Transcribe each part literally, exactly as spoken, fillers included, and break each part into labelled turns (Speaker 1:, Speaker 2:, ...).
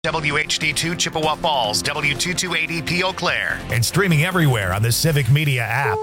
Speaker 1: W H D two Chippewa Falls, W two two eight zero P Eau Claire, and streaming everywhere on the Civic Media app.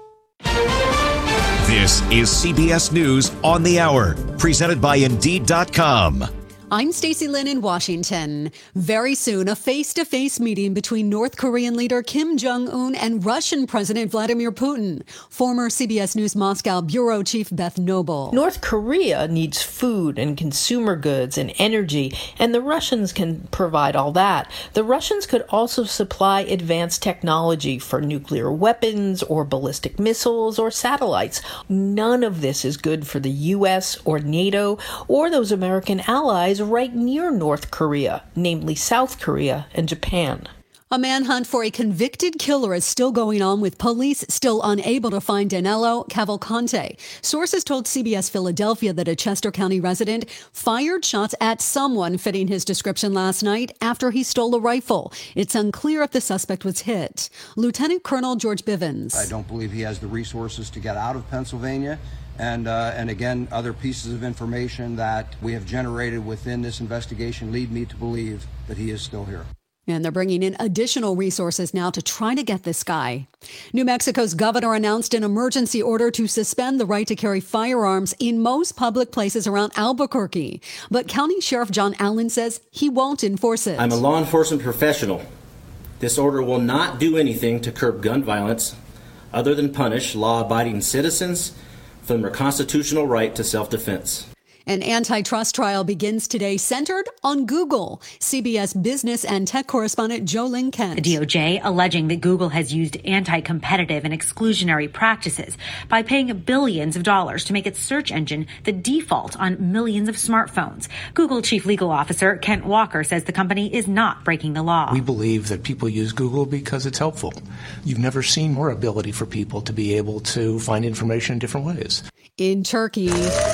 Speaker 2: This is C B S News on the Hour, presented by Indeed dot com.
Speaker 3: I'm Stacey Lynn in Washington. Very soon, a face-to-face meeting between North Korean leader Kim Jong-un and Russian President Vladimir Putin. Former C B S News Moscow Bureau Chief Beth Noble.
Speaker 4: North Korea needs food and consumer goods and energy, and the Russians can provide all that. The Russians could also supply advanced technology for nuclear weapons or ballistic missiles or satellites. None of this is good for the U S or NATO or those American allies right near North Korea, namely South Korea and Japan.
Speaker 3: A manhunt for a convicted killer is still going on, with police still unable to find Danilo Cavalcante. Sources told C B S Philadelphia that a Chester County resident fired shots at someone fitting his description last night after he stole a rifle. It's unclear if the suspect was hit. Lieutenant Colonel George Bivens.
Speaker 5: I don't believe he has the resources to get out of Pennsylvania. And, uh, and again, other pieces of information that we have generated within this investigation lead me to believe that he is still here.
Speaker 3: And they're bringing in additional resources now to try to get this guy. New Mexico's governor announced an emergency order to suspend the right to carry firearms in most public places around Albuquerque. But County Sheriff John Allen says he won't enforce it.
Speaker 6: I'm a law enforcement professional. This order will not do anything to curb gun violence other than punish law-abiding citizens from their constitutional right to self-defense.
Speaker 3: An antitrust trial begins today centered on Google. C B S business and tech correspondent Jo Ling Kent.
Speaker 7: The D O J alleging that Google has used anti-competitive and exclusionary practices by paying billions of dollars to make its search engine the default on millions of smartphones. Google Chief Legal Officer Kent Walker says the company is not breaking the law.
Speaker 8: We believe that people use Google because it's helpful. You've never seen more ability for people to be able to find information in different ways.
Speaker 3: In Turkey,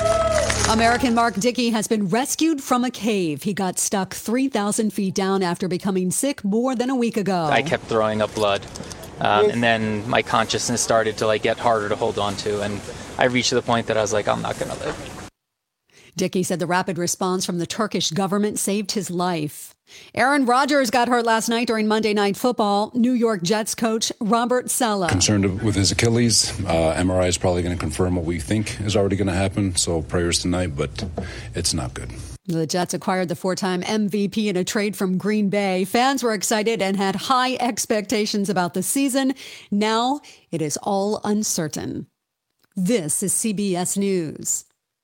Speaker 3: American Mark Dickey has been rescued from a cave. He got stuck three thousand feet down after becoming sick more than a week ago.
Speaker 9: I kept throwing up blood, um, and then my consciousness started to like get harder to hold on to, and I reached the point that I was like, I'm not going to live.
Speaker 3: Dickey said the rapid response from the Turkish government saved his life. Aaron Rodgers got hurt last night during Monday Night Football. New York Jets coach Robert Saleh.
Speaker 10: Concerned with his Achilles. Uh, M R I is probably going to confirm what we think is already going to happen. So prayers tonight, but it's not good.
Speaker 3: The Jets acquired the four-time M V P in a trade from Green Bay. Fans were excited and had high expectations about the season. Now it is all uncertain. This is C B S News.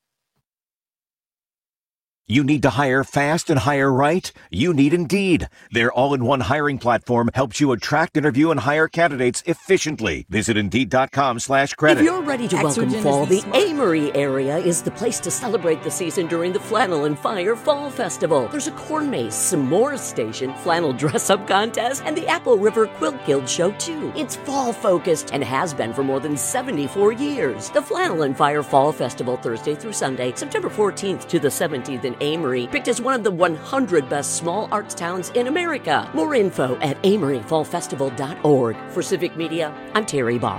Speaker 2: You need to hire fast and hire right? You need Indeed. Their all-in-one hiring platform helps you attract, interview, and hire candidates efficiently. Visit Indeed.com slash credit.
Speaker 11: If you're ready to welcome fall, the Amory area is the place to celebrate the season during the Flannel and Fire Fall Festival. There's a corn maze, s'more station, flannel dress-up contest, and the Apple River Quilt Guild show, too. It's fall-focused and has been for more than seventy-four years. The Flannel and Fire Fall Festival, Thursday through Sunday, September fourteenth to the seventeenth in Amory, picked as one of the one hundred best small arts towns in America. More info at amory fall festival dot org. For Civic Media, I'm Terry Barr.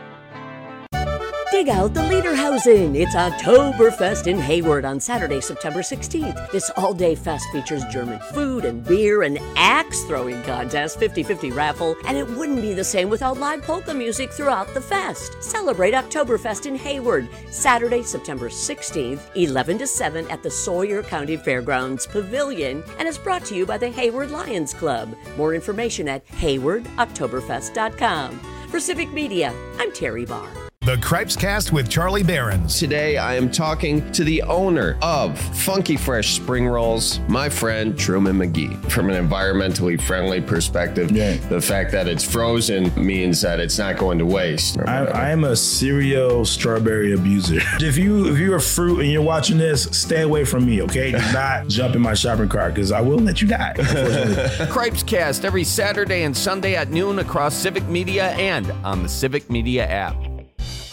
Speaker 11: Dig out the Lederhausen. It's Oktoberfest in Hayward on Saturday, September sixteenth. This all-day fest features German food and beer, an axe-throwing contest, fifty-fifty raffle, and it wouldn't be the same without live polka music throughout the fest. Celebrate Oktoberfest in Hayward, Saturday, September sixteenth, eleven to seven at the Sawyer County Fairgrounds Pavilion, and is brought to you by the Hayward Lions Club. More information at hayward oktoberfest dot com. For Civic Media, I'm Terry Barr.
Speaker 1: The Cripes Cast with Charlie Behrens.
Speaker 12: Today, I am talking to the owner of Funky Fresh Spring Rolls, my friend Truman McGee. From an environmentally friendly perspective, yeah. the fact that it's frozen means that it's not going to waste.
Speaker 13: I, I am a serial strawberry abuser. If you if you're a fruit and you're watching this, stay away from me, okay? Do not jump in my shopping cart because I will let you die.
Speaker 14: Cripes Cast every Saturday and Sunday at noon across Civic Media and on the Civic Media app.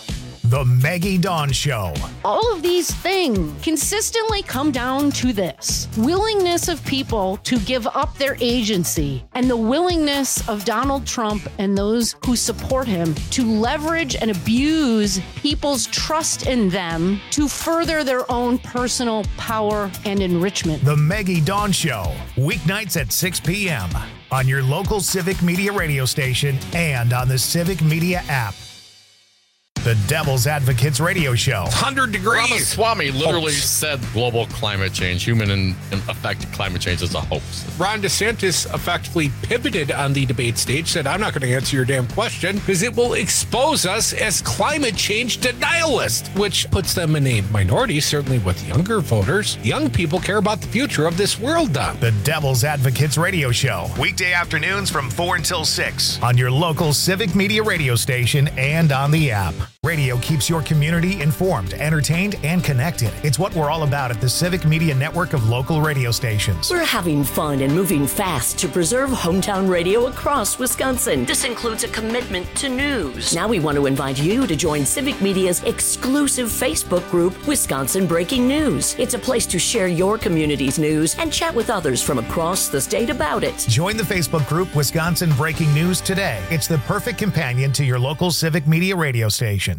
Speaker 1: The Maggie Dawn Show.
Speaker 15: All of these things consistently come down to this: willingness of people to give up their agency, and the willingness of Donald Trump and those who support him to leverage and abuse people's trust in them to further their own personal power and enrichment.
Speaker 1: The Maggie Dawn Show, weeknights at six p.m. on your local Civic Media radio station and on the Civic Media app. The Devil's Advocates Radio Show.
Speaker 16: one hundred degrees. Ramaswamy literally oh. said global climate change, human and affected climate change is a hoax.
Speaker 8: Ron DeSantis effectively pivoted on the debate stage, said, I'm not going to answer your damn question because it will expose us as climate change denialists, which puts them in a minority, certainly with younger voters. Young people care about the future of this world, Don.
Speaker 1: The Devil's Advocates Radio Show. Weekday afternoons from four until six on your local Civic Media radio station and on the app. Radio keeps your community informed, entertained, and connected. It's what we're all about at the Civic Media network of local radio stations.
Speaker 11: We're having fun and moving fast to preserve hometown radio across Wisconsin. This includes a commitment to news. Now we want to invite you to join Civic Media's exclusive Facebook group, Wisconsin Breaking News. It's a place to share your community's news and chat with others from across the state about it.
Speaker 1: Join the Facebook group, Wisconsin Breaking News, today. It's the perfect companion to your local Civic Media radio station.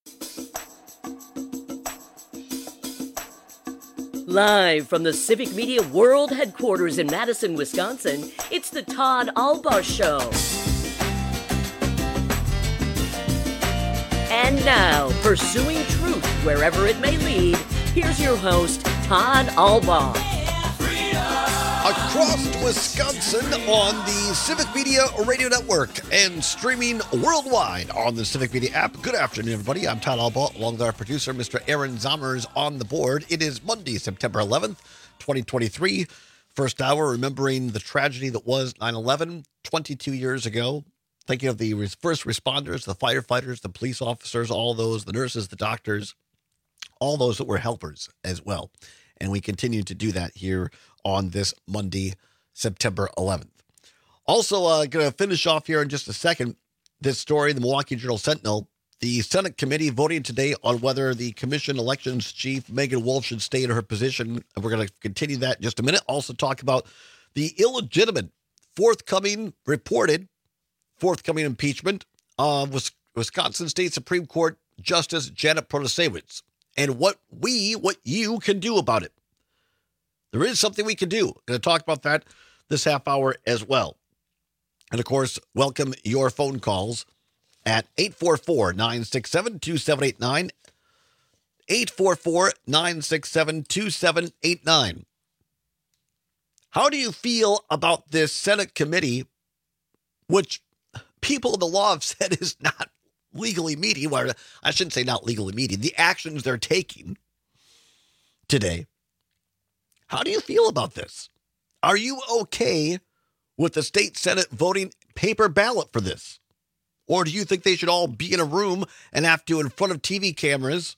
Speaker 11: Live from the Civic Media World Headquarters in Madison, Wisconsin, it's the Todd Albaugh Show. And now, pursuing truth wherever it may lead, here's your host, Todd Albaugh.
Speaker 17: Across Wisconsin on the Civic Media Radio Network and streaming worldwide on the Civic Media app. Good afternoon, everybody. I'm Todd Albaugh, along with our producer, Mister Aaron Zommers, on the board. It is Monday, September eleventh, twenty twenty-three. First hour, remembering the tragedy that was nine eleven, twenty-two years ago. Thinking of the first responders, the firefighters, the police officers, all those, the nurses, the doctors, all those that were helpers as well. And we continue to do that here on this Monday, September eleventh. Also, uh, going to finish off here in just a second, this story, the Milwaukee Journal-Sentinel. The Senate committee voting today on whether the commission elections chief, Megan Wolf, should stay in her position. And we're going to continue that in just a minute. Also talk about the illegitimate forthcoming, reported, forthcoming impeachment of Wisconsin State Supreme Court Justice Janet Protasiewicz and what we, what you can do about it. There is something we can do. I'm going to talk about that this half hour as well. And, of course, welcome your phone calls at eight four four, nine six seven, two seven eight nine, eight four four, nine six seven, two seven eight nine. How do you feel about this Senate committee, which people in the law have said is not legally meeting, or I shouldn't say not legally meeting, the actions they're taking today? How do you feel about this? Are you okay with the state Senate voting paper ballot for this? Or do you think they should all be in a room and have to, in front of T V cameras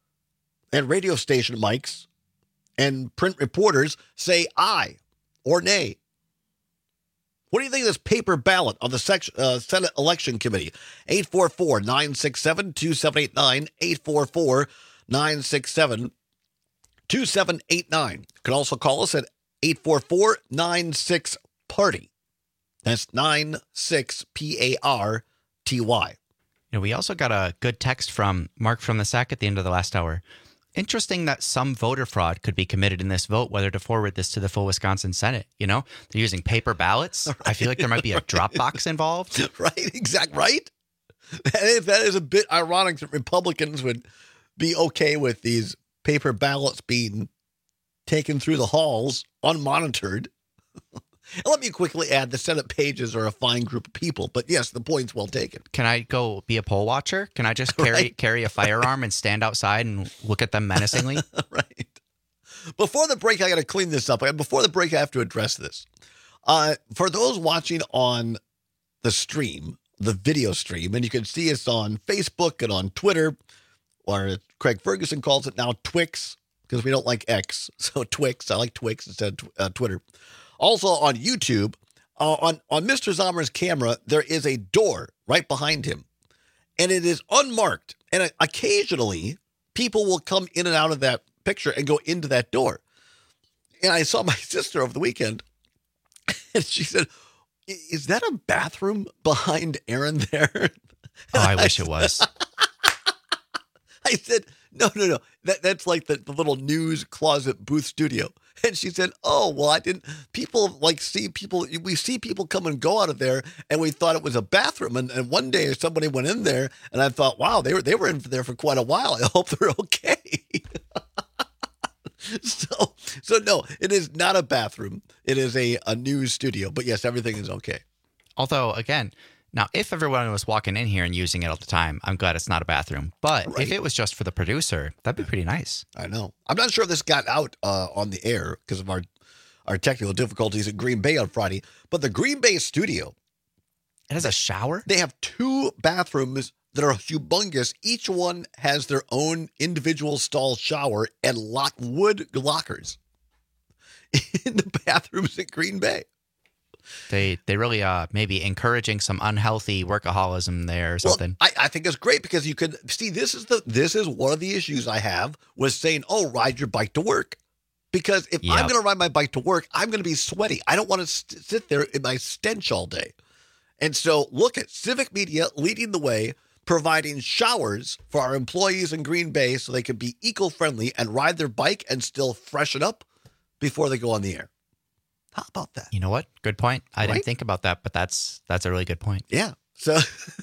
Speaker 17: and radio station mics and print reporters, say aye or nay? What do you think of this paper ballot on the section, uh, Senate Election Committee? eight four four, nine six seven, two seven eight nine, eight four four, nine six seven, two seven eight nine. You can also call us at eight four four, nine six, party. That's nine six P A R T Y.
Speaker 18: You know, we also got a good text from Mark from the S A C at the end of the last hour. Interesting that some voter fraud could be committed in this vote, whether to forward this to the full Wisconsin Senate. You know, they're using paper ballots. Right. I feel like there might be a drop box involved.
Speaker 17: Right, exact, right? That is, that is a bit ironic that Republicans would be okay with these paper ballots being taken through the halls unmonitored. And let me quickly add, the Senate pages are a fine group of people, but yes, the point's well taken.
Speaker 18: Can I go be a poll watcher? Can I just carry right. carry a firearm and stand outside and look at them menacingly?
Speaker 17: Right. Before the break, I got to clean this up. Before the break, I have to address this. Uh, for those watching on the stream, the video stream, and you can see us on Facebook and on Twitter, or Craig Ferguson calls it now Twix, because we don't like X, so Twix. I like Twix instead of uh, Twitter. Also on YouTube, uh, on, on Mister Zommers' camera, there is a door right behind him. and it is unmarked. And occasionally, people will come in and out of that picture and go into that door. And I saw my sister over the weekend, and she said, "Is that a bathroom behind Aaron there?"
Speaker 18: Oh, I wish it was.
Speaker 17: I said, no, no, no. That That's like the, the little news closet booth studio. And she said, oh, well, I didn't, people like see people, we see people come and go out of there, and we thought it was a bathroom. And, and one day somebody went in there, and I thought, wow, they were, they were in there for quite a while. I hope they're okay. so, so no, it is not a bathroom. It is a, a news studio. But yes, everything is okay.
Speaker 18: Although, again, now, if everyone was walking in here and using it all the time, I'm glad it's not a bathroom. But right. if it was just for the producer, that'd be pretty nice.
Speaker 17: I know. I'm not sure if this got out uh, on the air because of our, our technical difficulties in Green Bay on Friday. But the Green Bay studio,
Speaker 18: it has a shower?
Speaker 17: They have two bathrooms that are humongous. Each one has their own individual stall shower and lock wood lockers in the bathrooms at Green Bay.
Speaker 18: They they really uh maybe encouraging some unhealthy workaholism there or something.
Speaker 17: Well, I, I think it's great because you could see this is the this is one of the issues I have with saying, oh, ride your bike to work. Because if yep. I'm going to ride my bike to work, I'm going to be sweaty. I don't want to st- sit there in my stench all day. And so look at Civic Media leading the way, providing showers for our employees in Green Bay so they can be eco-friendly and ride their bike and still freshen up before they go on the air. How about that?
Speaker 18: You know what? Good point. I
Speaker 17: Right?
Speaker 18: didn't think about that, but that's that's a really good point.
Speaker 17: Yeah. So,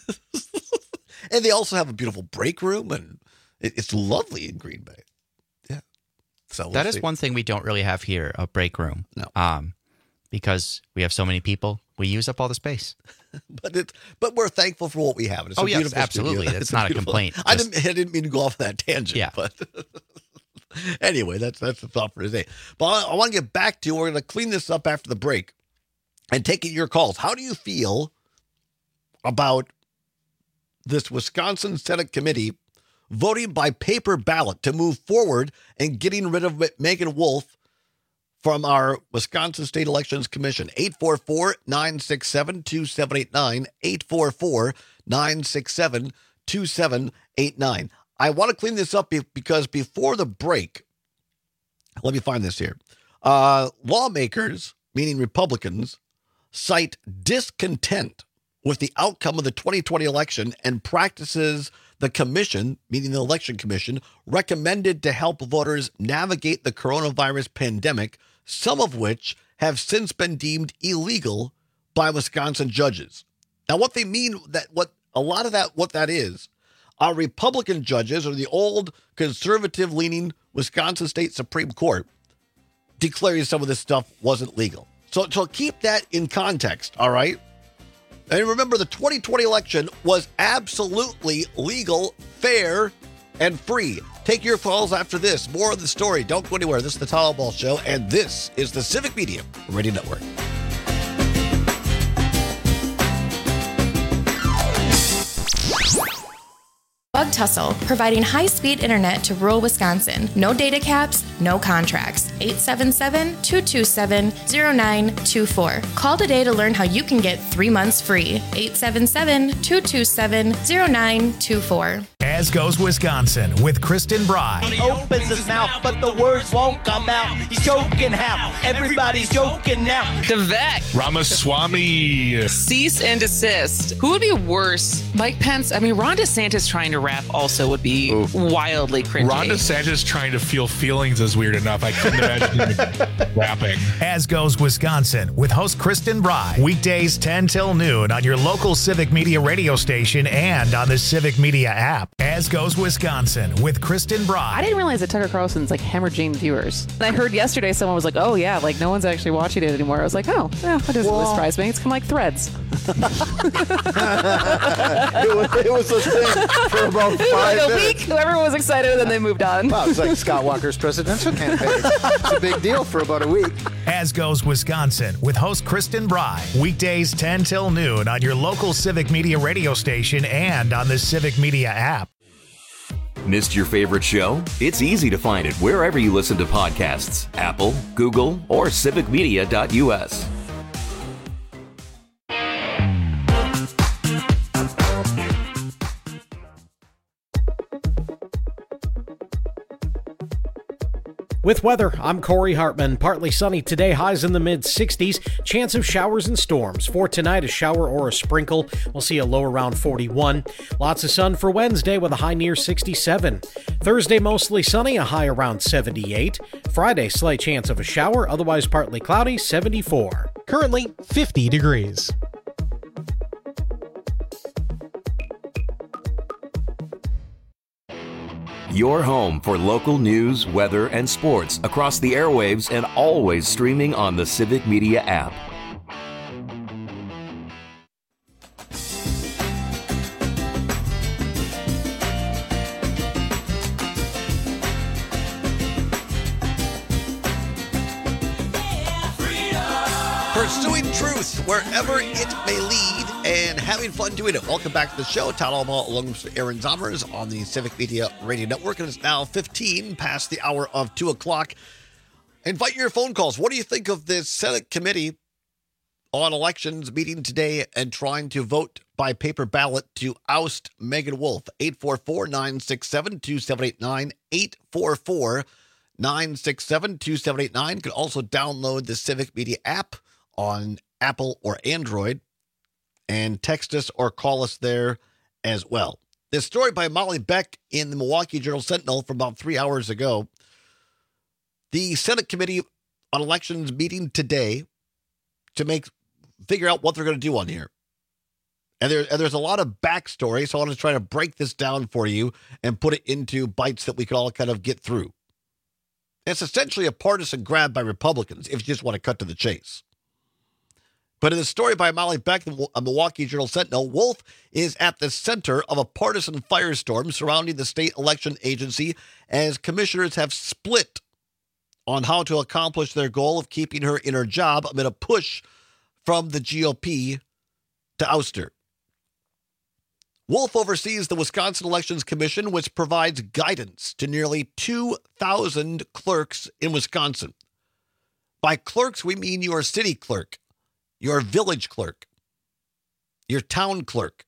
Speaker 17: and they also have a beautiful break room, and it, it's lovely in Green Bay. Yeah. So we'll
Speaker 18: That is
Speaker 17: see.
Speaker 18: one thing we don't really have here, a break room.
Speaker 17: No.
Speaker 18: Um, because we have so many people, we use up all the space.
Speaker 17: But it, but we're thankful for what we have. It's
Speaker 18: Oh,
Speaker 17: a
Speaker 18: yes,
Speaker 17: beautiful
Speaker 18: absolutely.
Speaker 17: studio.
Speaker 18: That's
Speaker 17: It's
Speaker 18: not a
Speaker 17: beautiful-
Speaker 18: complaint.
Speaker 17: I
Speaker 18: Just-
Speaker 17: didn't, I didn't mean to go off that tangent.
Speaker 18: Yeah.
Speaker 17: But anyway, that's that's the thought for today. But I, I want to get back to. We're going to clean this up after the break and taking your calls. How do you feel about this Wisconsin Senate committee voting by paper ballot to move forward and getting rid of Megan Wolf from our Wisconsin State Elections Commission? eight four four, nine six seven, two seven eight nine, eight four four, nine six seven, two seven eight nine. I want to clean this up be- because before the break, let me find this here. Uh, lawmakers, meaning Republicans, cite discontent with the outcome of the twenty twenty election and practices the commission, meaning the election commission, recommended to help voters navigate the coronavirus pandemic, some of which have since been deemed illegal by Wisconsin judges. Now, what they mean, that what a lot of that, what that is, are Republican judges or the old conservative-leaning Wisconsin State Supreme Court declaring some of this stuff wasn't legal. So, so keep that in context, all right? And remember, the twenty twenty election was absolutely legal, fair, and free. Take your calls after this. More of the story. Don't go anywhere. This is the Tyler Ball Show, and this is the Civic Media Radio Network.
Speaker 19: Bug Tussle, providing high-speed internet to rural Wisconsin. No data caps, no contracts. eight seven seven, two two seven, zero nine two four. Call today to learn how you can get three months free. eight seven seven, two two seven, zero nine two four.
Speaker 1: As Goes Wisconsin with Kristen Bry.
Speaker 20: He opens his mouth, but the words won't come out. He's joking how everybody's joking now.
Speaker 21: Devek.
Speaker 22: Ramaswamy.
Speaker 21: Cease and desist. Who would be worse? Mike Pence? I mean, Ron DeSantis trying to rap also would be Ooh. wildly cringy.
Speaker 22: Ron DeSantis trying to feel feelings is weird enough. I couldn't imagine him rapping.
Speaker 1: As Goes Wisconsin with host Kristen Bry. Weekdays ten till noon on your local Civic Media radio station and on the Civic Media app. As Goes Wisconsin with Kristen Bry.
Speaker 21: I didn't realize that Tucker Carlson's like hemorrhaging viewers. And I heard yesterday someone was like, oh yeah, like no one's actually watching it anymore. I was like, oh, yeah, that doesn't really surprise me. It's kind of like Threads.
Speaker 23: it, was, it was a thing for about five
Speaker 21: like a
Speaker 23: minutes.
Speaker 21: week, everyone was excited and then they moved on.
Speaker 23: Well, it's like Scott Walker's presidential campaign. It's a big deal for about a week.
Speaker 1: As Goes Wisconsin with host Kristen Bry. Weekdays ten till noon on your local Civic Media radio station and on the Civic Media app.
Speaker 24: Missed your favorite show? It's easy to find it wherever you listen to podcasts. Apple, Google, or civic media dot u s.
Speaker 4: With weather, I'm Corey Hartman. Partly sunny today, highs in the mid sixties. Chance of showers and storms. For tonight, a shower or a sprinkle. We'll see a low around forty-one. Lots of sun for Wednesday with a high near sixty-seven. Thursday, mostly sunny, a high around seventy-eight. Friday, slight chance of a shower, otherwise partly cloudy, seventy-four.
Speaker 5: Currently fifty degrees.
Speaker 24: Your home for local news, weather, and sports across the airwaves and always streaming on the Civic Media app.
Speaker 17: Pursuing truth wherever it may lead and having fun doing it. Welcome back to the show. Todd Albaugh along with Aaron Zomers on the Civic Media Radio Network. And it's now fifteen past the hour of two o'clock. Invite your phone calls. What do you think of this Senate committee on elections meeting today and trying to vote by paper ballot to oust Megan Wolf? eight four four, nine six seven, two seven eight nine. eight four four, nine six seven, two seven eight nine. You can also download the Civic Media app on Apple or Android and text us or call us there as well. This story by Molly Beck in the Milwaukee Journal-Sentinel from about three hours ago. The Senate Committee on Elections meeting today to make figure out what they're going to do on here. And, there, and there's a lot of backstory, so I want to try to break this down for you and put it into bites that we can all kind of get through. It's essentially a partisan grab by Republicans, if you just want to cut to the chase. But in the story by Molly Beck, the Milwaukee Journal-Sentinel, Wolf is at the center of a partisan firestorm surrounding the state election agency as commissioners have split on how to accomplish their goal of keeping her in her job amid a push from the G O P to oust her. Wolf oversees the Wisconsin Elections Commission, which provides guidance to nearly two thousand clerks in Wisconsin. By clerks, we mean your city clerk, your village clerk, your town clerk.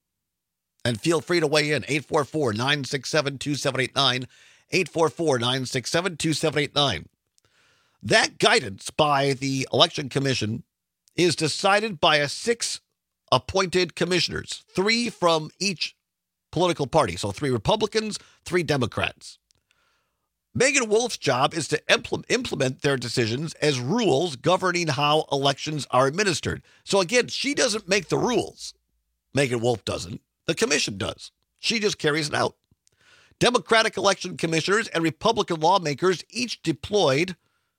Speaker 17: And feel free to weigh in. eight four four, nine six seven, two seven eight nine. eight four four, nine six seven, two seven eight nine. That guidance by the Election Commission is decided by a six appointed commissioners, three from each political party. So three Republicans, three Democrats. Megan Wolf's job is to impl- implement their decisions as rules governing how elections are administered. So again, she doesn't make the rules. Megan Wolf doesn't. The commission does. She just carries it out. Democratic election commissioners and Republican lawmakers each deployed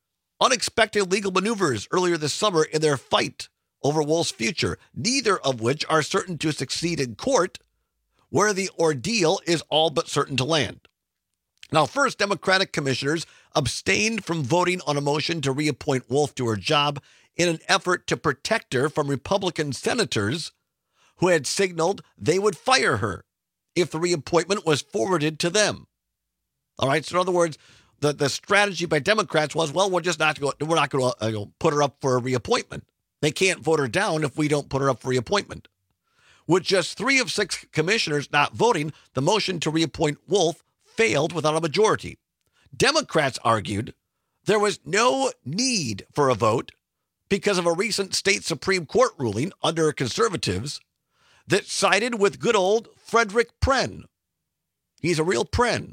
Speaker 17: unexpected legal maneuvers earlier this summer in their fight over Wolf's future, neither of which are certain to succeed in court, where the ordeal is all but certain to land. Now, first, Democratic commissioners abstained from voting on a motion to reappoint Wolf to her job in an effort to protect her from Republican senators who had signaled they would fire her if the reappointment was forwarded to them. All right, so in other words, the, the strategy by Democrats was, well, we're just not going, we're not going to uh, put her up for a reappointment. They can't vote her down if we don't put her up for reappointment. With just three of six commissioners not voting, the motion to reappoint Wolf failed without a majority. Democrats argued there was no need for a vote because of a recent state Supreme Court ruling under conservatives that sided with good old Frederick Pren. He's a real Pren,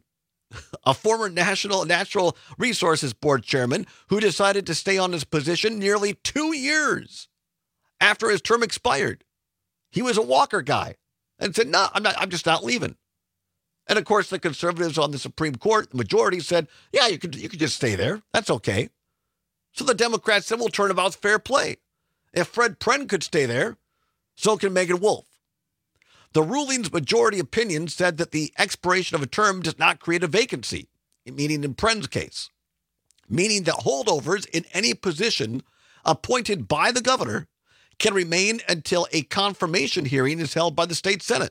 Speaker 17: a former National Natural Resources Board chairman who decided to stay on his position nearly two years after his term expired. He was a Walker guy and said, no, I'm not, I'm just not leaving. And of course, the conservatives on the Supreme Court, the majority said, yeah, you could, you could just stay there. That's okay. So the Democrats said, well, turnabout's fair play. If Fred Pren could stay there, so can Megan Wolf. The ruling's majority opinion said that the expiration of a term does not create a vacancy, meaning in Pren's case, meaning that holdovers in any position appointed by the governor can remain until a confirmation hearing is held by the state Senate.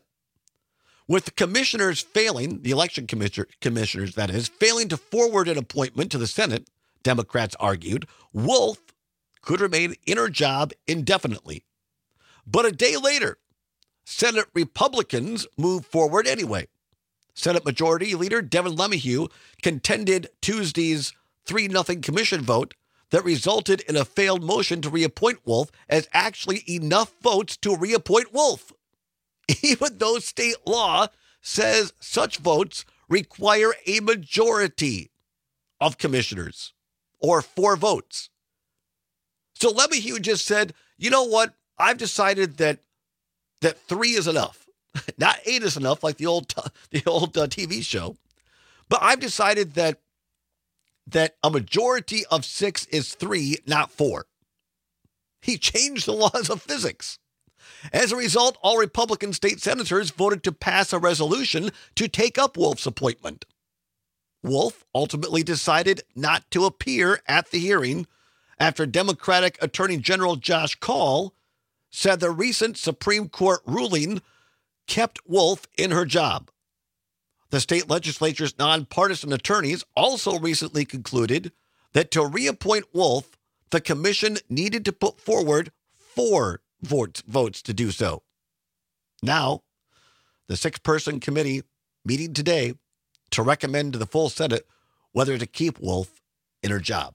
Speaker 17: With the commissioners failing, the election commissioner, commissioners, that is, failing to forward an appointment to the Senate, Democrats argued, Wolf could remain in her job indefinitely. But a day later, Senate Republicans moved forward anyway. Senate Majority Leader Devin LeMahieu contended Tuesday's three nothing commission vote that resulted in a failed motion to reappoint Wolf as actually enough votes to reappoint Wolf, even though state law says such votes require a majority of commissioners or four votes. So LeMahieu just said, you know what? I've decided that that three is enough. Not eight is enough, like the old the old uh, T V show. But I've decided that that a majority of six is three, not four. He changed the laws of physics. As a result, all Republican state senators voted to pass a resolution to take up Wolf's appointment. Wolf ultimately decided not to appear at the hearing after Democratic Attorney General Josh Kaul said the recent Supreme Court ruling kept Wolf in her job. The state legislature's nonpartisan attorneys also recently concluded that to reappoint Wolf, the commission needed to put forward four votes, votes to do so. Now, the six-person committee meeting today to recommend to the full Senate whether to keep Wolf in her job.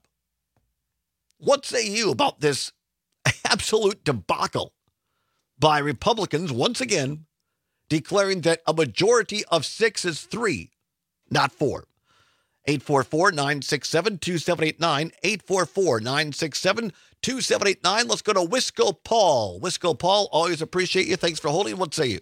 Speaker 17: What say you about this absolute debacle by Republicans once again declaring that a majority of six is three, not four? eight four four, nine six seven, two seven eight nine, eight four four, nine six seven, two seven eight nine. Let's go to Wisco Paul. Wisco Paul, always appreciate you. Thanks for holding. What say you?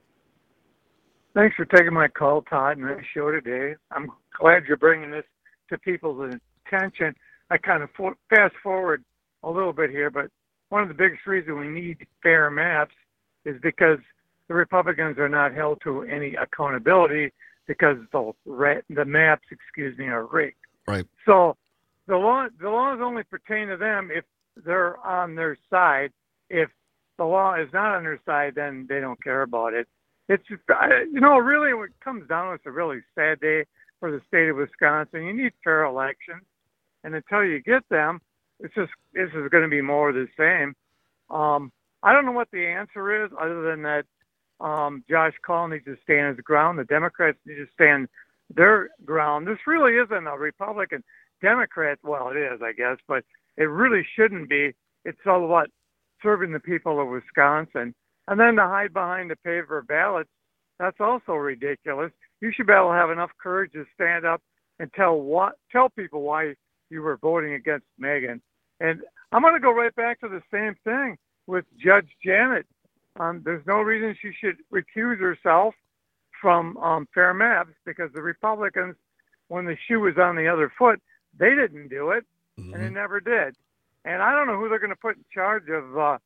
Speaker 6: Thanks for taking my call, Todd, and this show today. I'm glad you're bringing this to people's attention. I kind of fo- fast forward a little bit here, but one of the biggest reasons we need fair maps is because the Republicans are not held to any accountability because the the maps, excuse me, are rigged.
Speaker 17: Right.
Speaker 6: So the law the laws only pertain to them if they're on their side. If the law is not on their side, then they don't care about it. It's just, you know, really what it comes down to, it's a really sad day for the state of Wisconsin. You need fair elections, and until you get them, it's just this is going to be more of the same. Um, I don't know what the answer is, other than that um, Josh Kaul needs to stand his ground. The Democrats need to stand their ground. This really isn't a Republican Democrat. Well, it is, I guess, but it really shouldn't be. It's all about serving the people of Wisconsin. And then to hide behind the paper ballots, that's also ridiculous. You should be able to have enough courage to stand up and tell what tell people why you were voting against Megan. And I'm going to go right back to the same thing with Judge Janet. Um, there's no reason she should recuse herself from um, fair maps, because the Republicans, when the shoe was on the other foot, they didn't do it, mm-hmm. and they never did. And I don't know who they're going to put in charge of. Uh,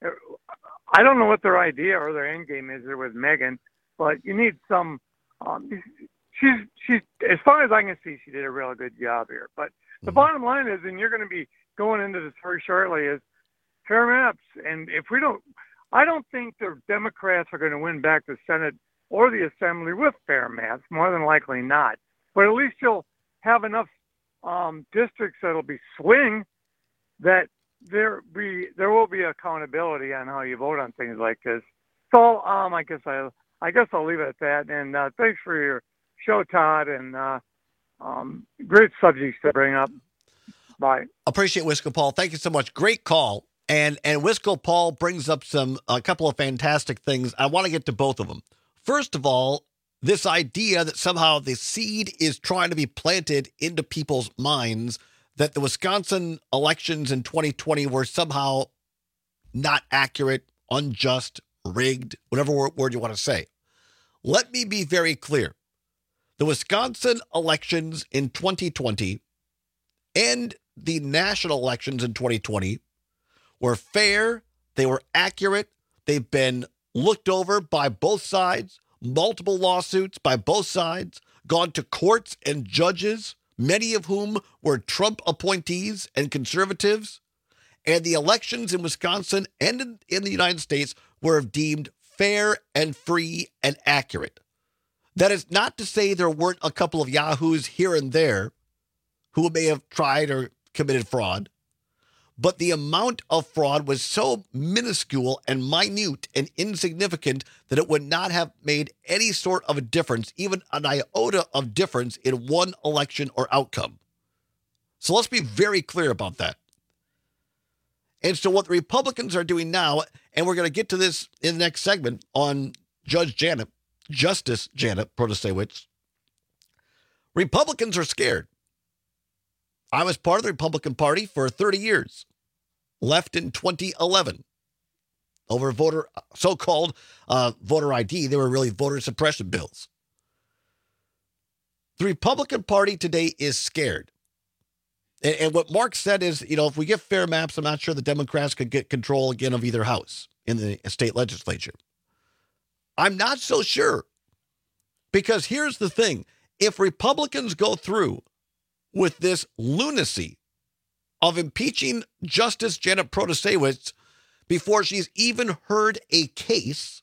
Speaker 6: I don't know what their idea or their end game is there with Megan, but you need some. Um, she's she's as far as I can see, she did a real good job here. But the bottom line is, and you're going to be going into this very shortly, is fair maps. And if we don't, I don't think the Democrats are going to win back the Senate or the Assembly with fair maps. More than likely not. But at least you'll have enough um, districts that'll be swing that there be there will be accountability on how you vote on things like this. So um, I guess I I guess I'll leave it at that. And uh, thanks for your show, Todd, and uh, um, great subjects to bring up. Bye.
Speaker 17: Appreciate Wisco Paul. Thank you so much. Great call. And and Wisco Paul brings up some a couple of fantastic things. I want to get to both of them. First of all, this idea that somehow the seed is trying to be planted into people's minds that the Wisconsin elections in twenty twenty were somehow not accurate, unjust, rigged, whatever word you want to say. Let me be very clear. The Wisconsin elections in twenty twenty and the national elections in twenty twenty were fair, they were accurate, they've been looked over by both sides, multiple lawsuits by both sides, gone to courts and judges, many of whom were Trump appointees and conservatives, and the elections in Wisconsin and in, in the United States were deemed fair and free and accurate. That is not to say there weren't a couple of yahoos here and there who may have tried or committed fraud, but the amount of fraud was so minuscule and minute and insignificant that it would not have made any sort of a difference, even an iota of difference in one election or outcome. So let's be very clear about that. And so what the Republicans are doing now, and we're going to get to this in the next segment on Judge Janet, Justice Janet Protasiewicz, Republicans are scared. I was part of the Republican Party for thirty years, left in twenty eleven over voter, so-called uh, voter I D. They were really voter suppression bills. The Republican Party today is scared. And, and what Mark said is, you know, if we get fair maps, I'm not sure the Democrats could get control again of either house in the state legislature. I'm not so sure. Because here's the thing. If Republicans go through with this lunacy of impeaching Justice Janet Protasiewicz before she's even heard a case,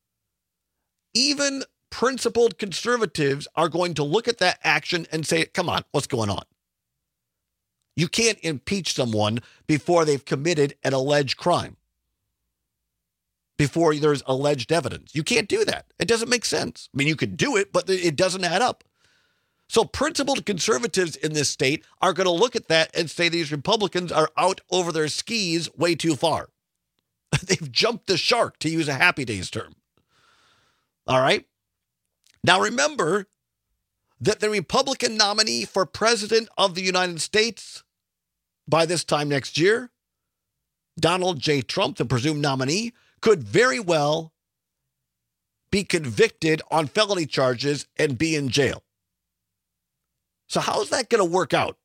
Speaker 17: even principled conservatives are going to look at that action and say, come on, what's going on? You can't impeach someone before they've committed an alleged crime, before there's alleged evidence. You can't do that. It doesn't make sense. I mean, you could do it, but it doesn't add up. So principled conservatives in this state are going to look at that and say these Republicans are out over their skis way too far. They've jumped the shark, to use a Happy Days term. All right? Now remember that the Republican nominee for president of the United States by this time next year, Donald J. Trump, the presumed nominee, could very well be convicted on felony charges and be in jail. So how's that going to work out?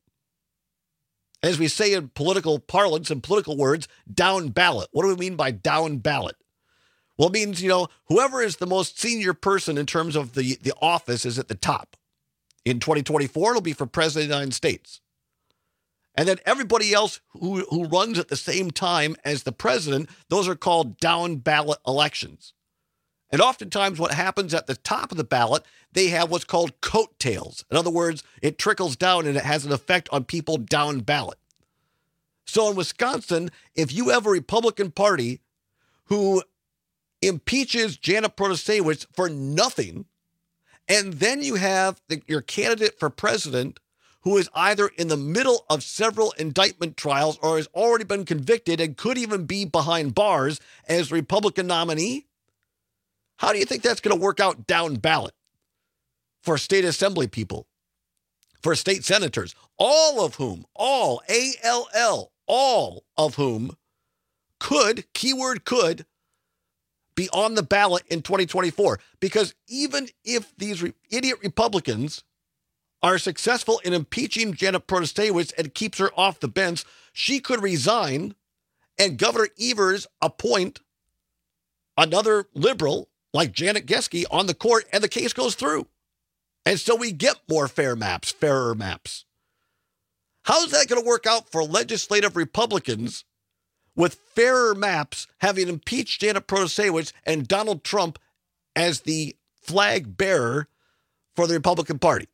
Speaker 17: As we say in political parlance and political words, down ballot. What do we mean by down ballot? Well, it means, you know, whoever is the most senior person in terms of the, the office is at the top. In twenty twenty-four, it'll be for president of the United States. And then everybody else who, who runs at the same time as the president, those are called down ballot elections. And oftentimes what happens at the top of the ballot, they have what's called coattails. In other words, it trickles down and it has an effect on people down ballot. So in Wisconsin, if you have a Republican Party who impeaches Janet Protasiewicz for nothing, and then you have the, your candidate for president who is either in the middle of several indictment trials or has already been convicted and could even be behind bars as Republican nominee, how do you think that's going to work out down ballot for state assembly people, for state senators, all of whom, all, A L L, all of whom could, keyword could, be on the ballot in twenty twenty-four? Because even if these re- idiot Republicans are successful in impeaching Janet Protasiewicz and keeps her off the bench, she could resign and Governor Evers appoint another liberal like Janet Geske on the court, and the case goes through. And so we get more fair maps, fairer maps. How is that going to work out for legislative Republicans with fairer maps having impeached Janet Protasiewicz and Donald Trump as the flag bearer for the Republican Party?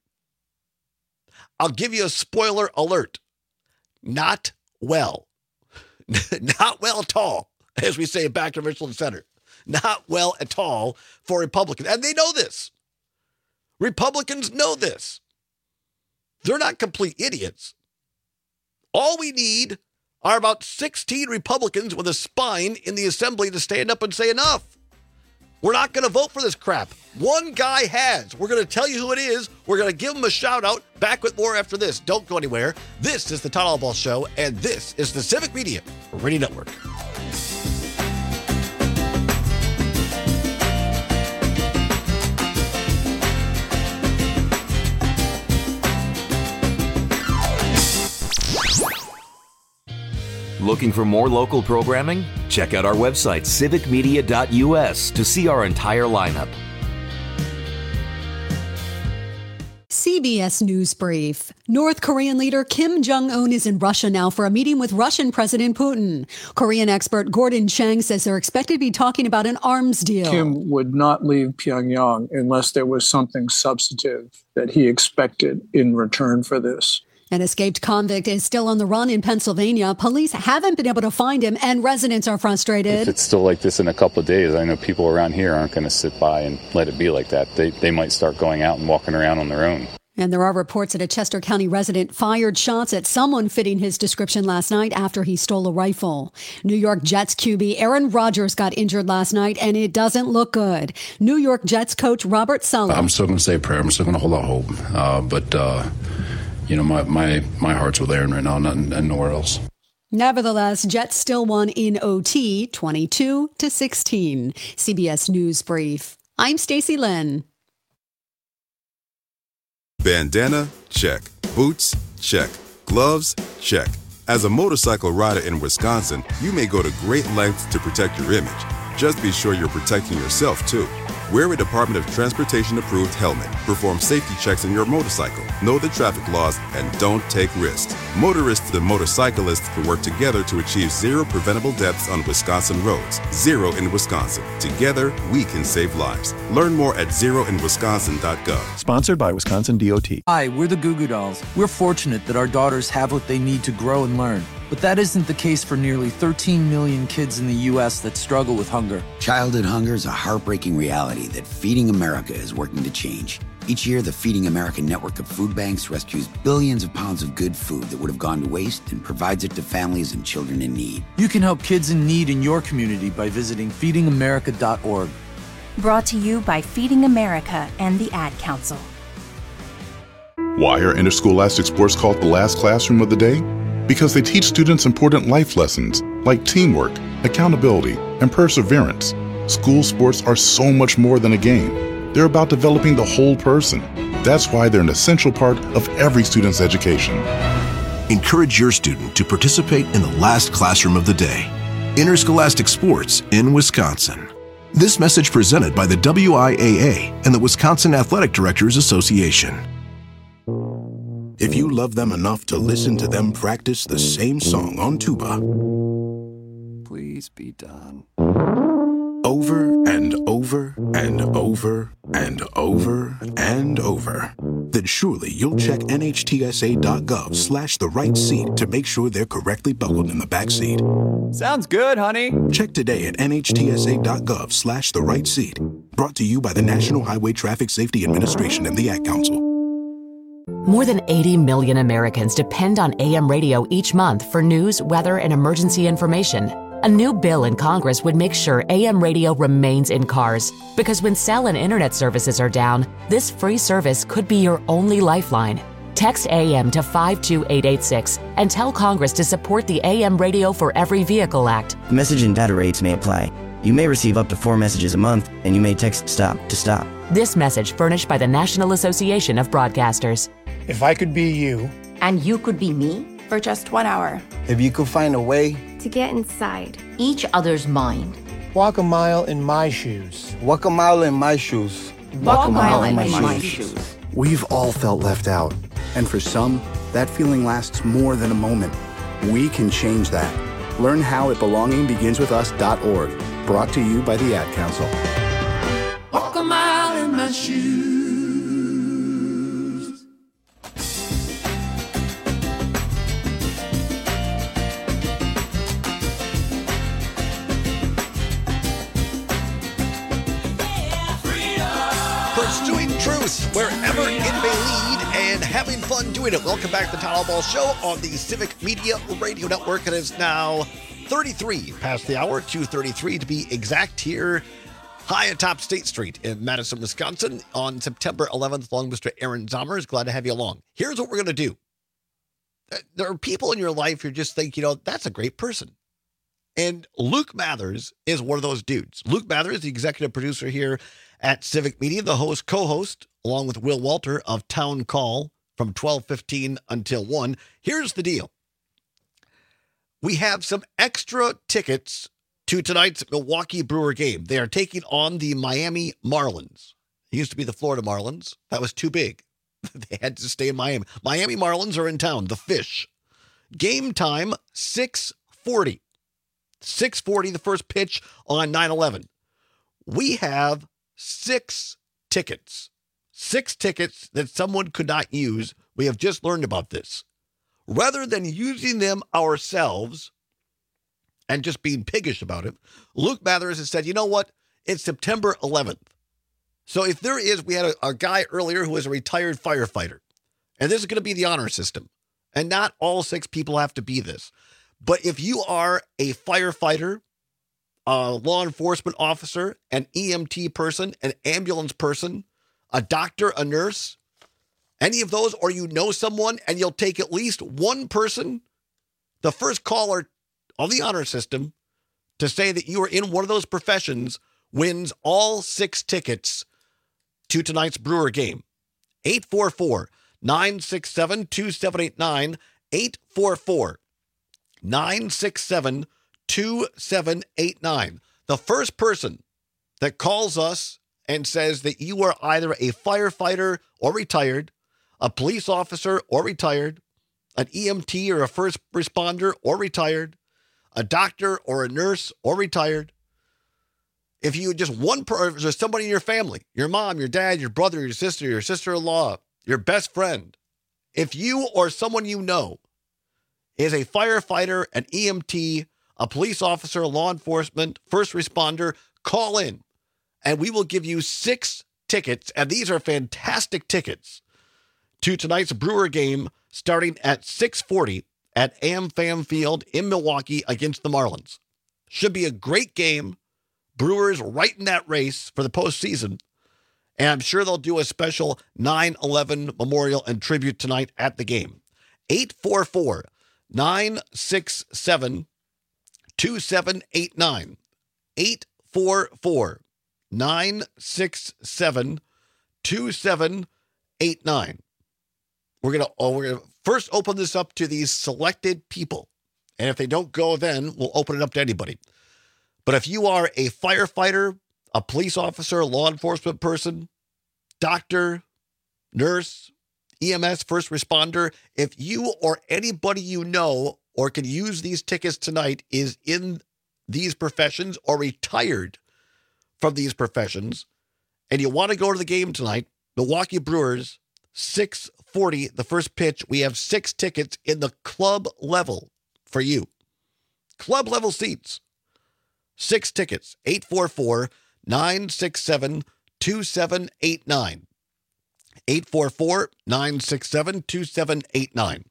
Speaker 17: I'll give you a spoiler alert. Not well. Not well at all, as we say back to Richland Center. Not well at all for Republicans. And they know this. Republicans know this. They're not complete idiots. All we need are about sixteen Republicans with a spine in the assembly to stand up and say enough. We're not going to vote for this crap. One guy has. We're going to tell you who it is. We're going to give him a shout out. Back with more after this. Don't go anywhere. This is the Todd Albaugh Show, and this is the Civic Media Radio Network.
Speaker 24: Looking for more local programming? Check out our website, civic media dot u s, to see our entire lineup.
Speaker 3: C B S News Brief. North Korean leader Kim Jong-un is in Russia now for a meeting with Russian President Putin. Korean expert Gordon Chang says they're expected to be talking about an arms deal.
Speaker 7: Kim would not leave Pyongyang unless there was something substantive that he expected in return for this.
Speaker 3: An escaped convict is still on the run in Pennsylvania. Police haven't been able to find him, and residents are frustrated.
Speaker 9: If it's still like this in a couple of days, I know people around here aren't going to sit by and let it be like that. They they might start going out and walking around on their own.
Speaker 3: And there are reports that a Chester County resident fired shots at someone fitting his description last night after he stole a rifle. New York Jets Q B Aaron Rodgers got injured last night, and it doesn't look good. New York Jets coach Robert Saleh.
Speaker 2: I'm still going to say a prayer. I'm still going to hold out hope. Uh, but, uh, you know, my, my, my heart's with Aaron right now and, and nowhere else.
Speaker 3: Nevertheless, Jets still won in O T twenty-two to sixteen. C B S News Brief. I'm Stacey Lynn.
Speaker 10: Bandana? Check. Boots? Check. Gloves? Check. As a motorcycle rider in Wisconsin, you may go to great lengths to protect your image. Just be sure you're protecting yourself, too. Wear a Department of Transportation-approved helmet. Perform safety checks on your motorcycle. Know the traffic laws and don't take risks. Motorists and motorcyclists can work together to achieve zero preventable deaths on Wisconsin roads. Zero in Wisconsin. Together, we can save lives. Learn more at zero in wisconsin dot gov.
Speaker 12: Sponsored by Wisconsin D O T.
Speaker 13: Hi, we're the Goo Goo Dolls. We're fortunate that our daughters have what they need to grow and learn. But that isn't the case for nearly thirteen million kids in the U S that struggle with hunger.
Speaker 25: Childhood hunger is a heartbreaking reality that Feeding America is working to change. Each year, the Feeding America network of food banks rescues billions of pounds of good food that would have gone to waste and provides it to families and children in need.
Speaker 13: You can help kids in need in your community by visiting feeding america dot org.
Speaker 26: Brought to you by Feeding America and the Ad Council.
Speaker 27: Why are interscholastic sports called the last classroom of the day? Because they teach students important life lessons like teamwork, accountability, and perseverance. School sports are so much more than a game. They're about developing the whole person. That's why they're an essential part of every student's education.
Speaker 28: Encourage your student to participate in the last classroom of the day. Interscholastic sports in Wisconsin. This message presented by the W I A A and the Wisconsin Athletic Directors Association.
Speaker 29: If you love them enough to listen to them practice the same song on tuba,
Speaker 30: please be done.
Speaker 29: Over and over and over and over and over, then surely you'll check N H T S A dot gov slash the right seat to make sure they're correctly buckled in the back seat.
Speaker 30: Sounds good, honey.
Speaker 29: Check today at N H T S A dot gov slash the right seat. Brought to you by the National Highway Traffic Safety Administration and the Ad Council.
Speaker 31: More than eighty million Americans depend on A M radio each month for news, weather, and emergency information. A new bill in Congress would make sure A M radio remains in cars, because when cell and internet services are down, this free service could be your only lifeline. Text A M to five two eight eight six and tell Congress to support the A M Radio for Every Vehicle Act.
Speaker 32: Message and data rates may apply. You may receive up to four messages a month, and you may text STOP to stop.
Speaker 31: This message furnished by the National Association of Broadcasters.
Speaker 33: If I could be you.
Speaker 34: And you could be me.
Speaker 35: For just one hour.
Speaker 23: If you could find a way.
Speaker 35: To get inside.
Speaker 34: Each other's mind.
Speaker 33: Walk a mile in my shoes.
Speaker 23: Walk a mile in my shoes.
Speaker 34: Walk, Walk a mile, mile in my, my shoes. shoes.
Speaker 36: We've all felt left out. And for some, that feeling lasts more than a moment. We can change that. Learn how at belonging begins with us dot org. Brought to you by the Ad Council.
Speaker 37: Walk a mile in my shoes.
Speaker 17: Pursuing truth wherever it may lead and having fun doing it. Welcome back to the Town Hall Show on the Civic Media Radio Network. It is now thirty-three past the hour, two thirty-three to be exact, here high atop State Street in Madison, Wisconsin on September eleventh, along with Mister Aaron Zomers. Glad to have you along. Here's what we're going to do. There are people in your life you just think, you know, that's a great person. And Luke Mathers is one of those dudes. Luke Mathers, the executive producer here at Civic Media, the host, co-host, along with Will Walter of Town Call from twelve fifteen until one. Here's the deal. We have some extra tickets to tonight's Milwaukee Brewer game. They are taking on the Miami Marlins. It used to be the Florida Marlins. That was too big. They had to stay in Miami. Miami Marlins are in town, the Fish. Game time, six forty. six forty, the first pitch on nine eleven. We have six tickets. Six tickets that someone could not use. We have just learned about this. Rather than using them ourselves and just being piggish about it, Luke Mathers has said, you know what? It's September eleventh. So if there is, we had a, a guy earlier who was a retired firefighter, and this is going to be the honor system, and not all six people have to be this. But if you are a firefighter, a law enforcement officer, an E M T person, an ambulance person, a doctor, a nurse, any of those, or you know someone and you'll take at least one person, the first caller on the honor system to say that you are in one of those professions wins all six tickets to tonight's Brewer game. eight four four, nine six seven, two seven eight nine, eight four four, nine six seven, two seven eight nine. The first person that calls us and says that you are either a firefighter or retired, a police officer or retired, an E M T or a first responder or retired, a doctor or a nurse or retired. If you just one person, there's somebody in your family, your mom, your dad, your brother, your sister, your sister-in-law, your best friend, if you or someone you know is a firefighter, an E M T, a police officer, law enforcement, first responder, call in and we will give you six tickets. And these are fantastic tickets to tonight's Brewer game starting at six forty at AmFam Field in Milwaukee against the Marlins. Should be a great game. Brewers right in that race for the postseason. And I'm sure they'll do a special nine eleven memorial and tribute tonight at the game. eight four four, nine six seven, two seven eight nine. eight four four, nine six seven, two seven eight nine. We're gonna oh, we're gonna first open this up to these selected people, and if they don't go, then we'll open it up to anybody. But if you are a firefighter, a police officer, law enforcement person, doctor, nurse, E M S, first responder, if you or anybody you know or can use these tickets tonight is in these professions or retired from these professions, and you want to go to the game tonight, Milwaukee Brewers, six forty, the first pitch. We have six tickets in the club level for you. Club level seats. Six tickets. eight four four, nine six seven, two seven eight nine. eight four four, nine six seven, two seven eight nine.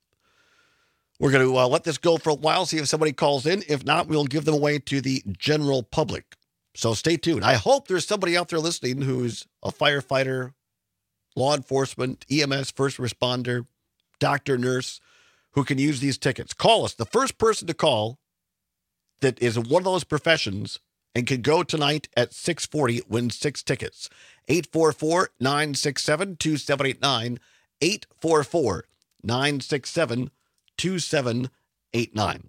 Speaker 17: We're going to uh, let this go for a while, see if somebody calls in. If not, we'll give them away to the general public. So stay tuned. I hope there's somebody out there listening who's a firefighter, law enforcement, E M S, first responder, doctor, nurse, who can use these tickets. Call us. The first person to call that is in one of those professions and can go tonight at six forty wins six tickets. eight four four, nine six seven, two seven eight nine. eight four four, nine six seven, two seven eight nine.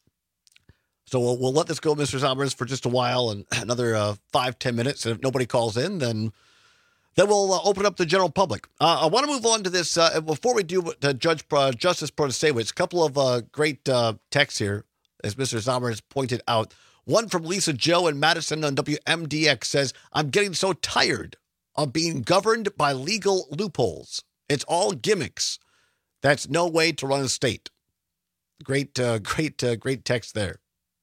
Speaker 17: So we'll, we'll let this go, Mister Zombers, for just a while and another uh, five, ten minutes. And if nobody calls in, then then we'll uh, open up the general public. Uh, I want to move on to this. Uh, before we do, uh, Judge uh, Justice Protasewicz, a couple of uh, great uh, texts here, as Mister Zombers pointed out. One from Lisa Joe in Madison on W M D X says, I'm getting so tired of being governed by legal loopholes. It's all gimmicks. That's no way to run a state. Great, uh, great, uh, great text there.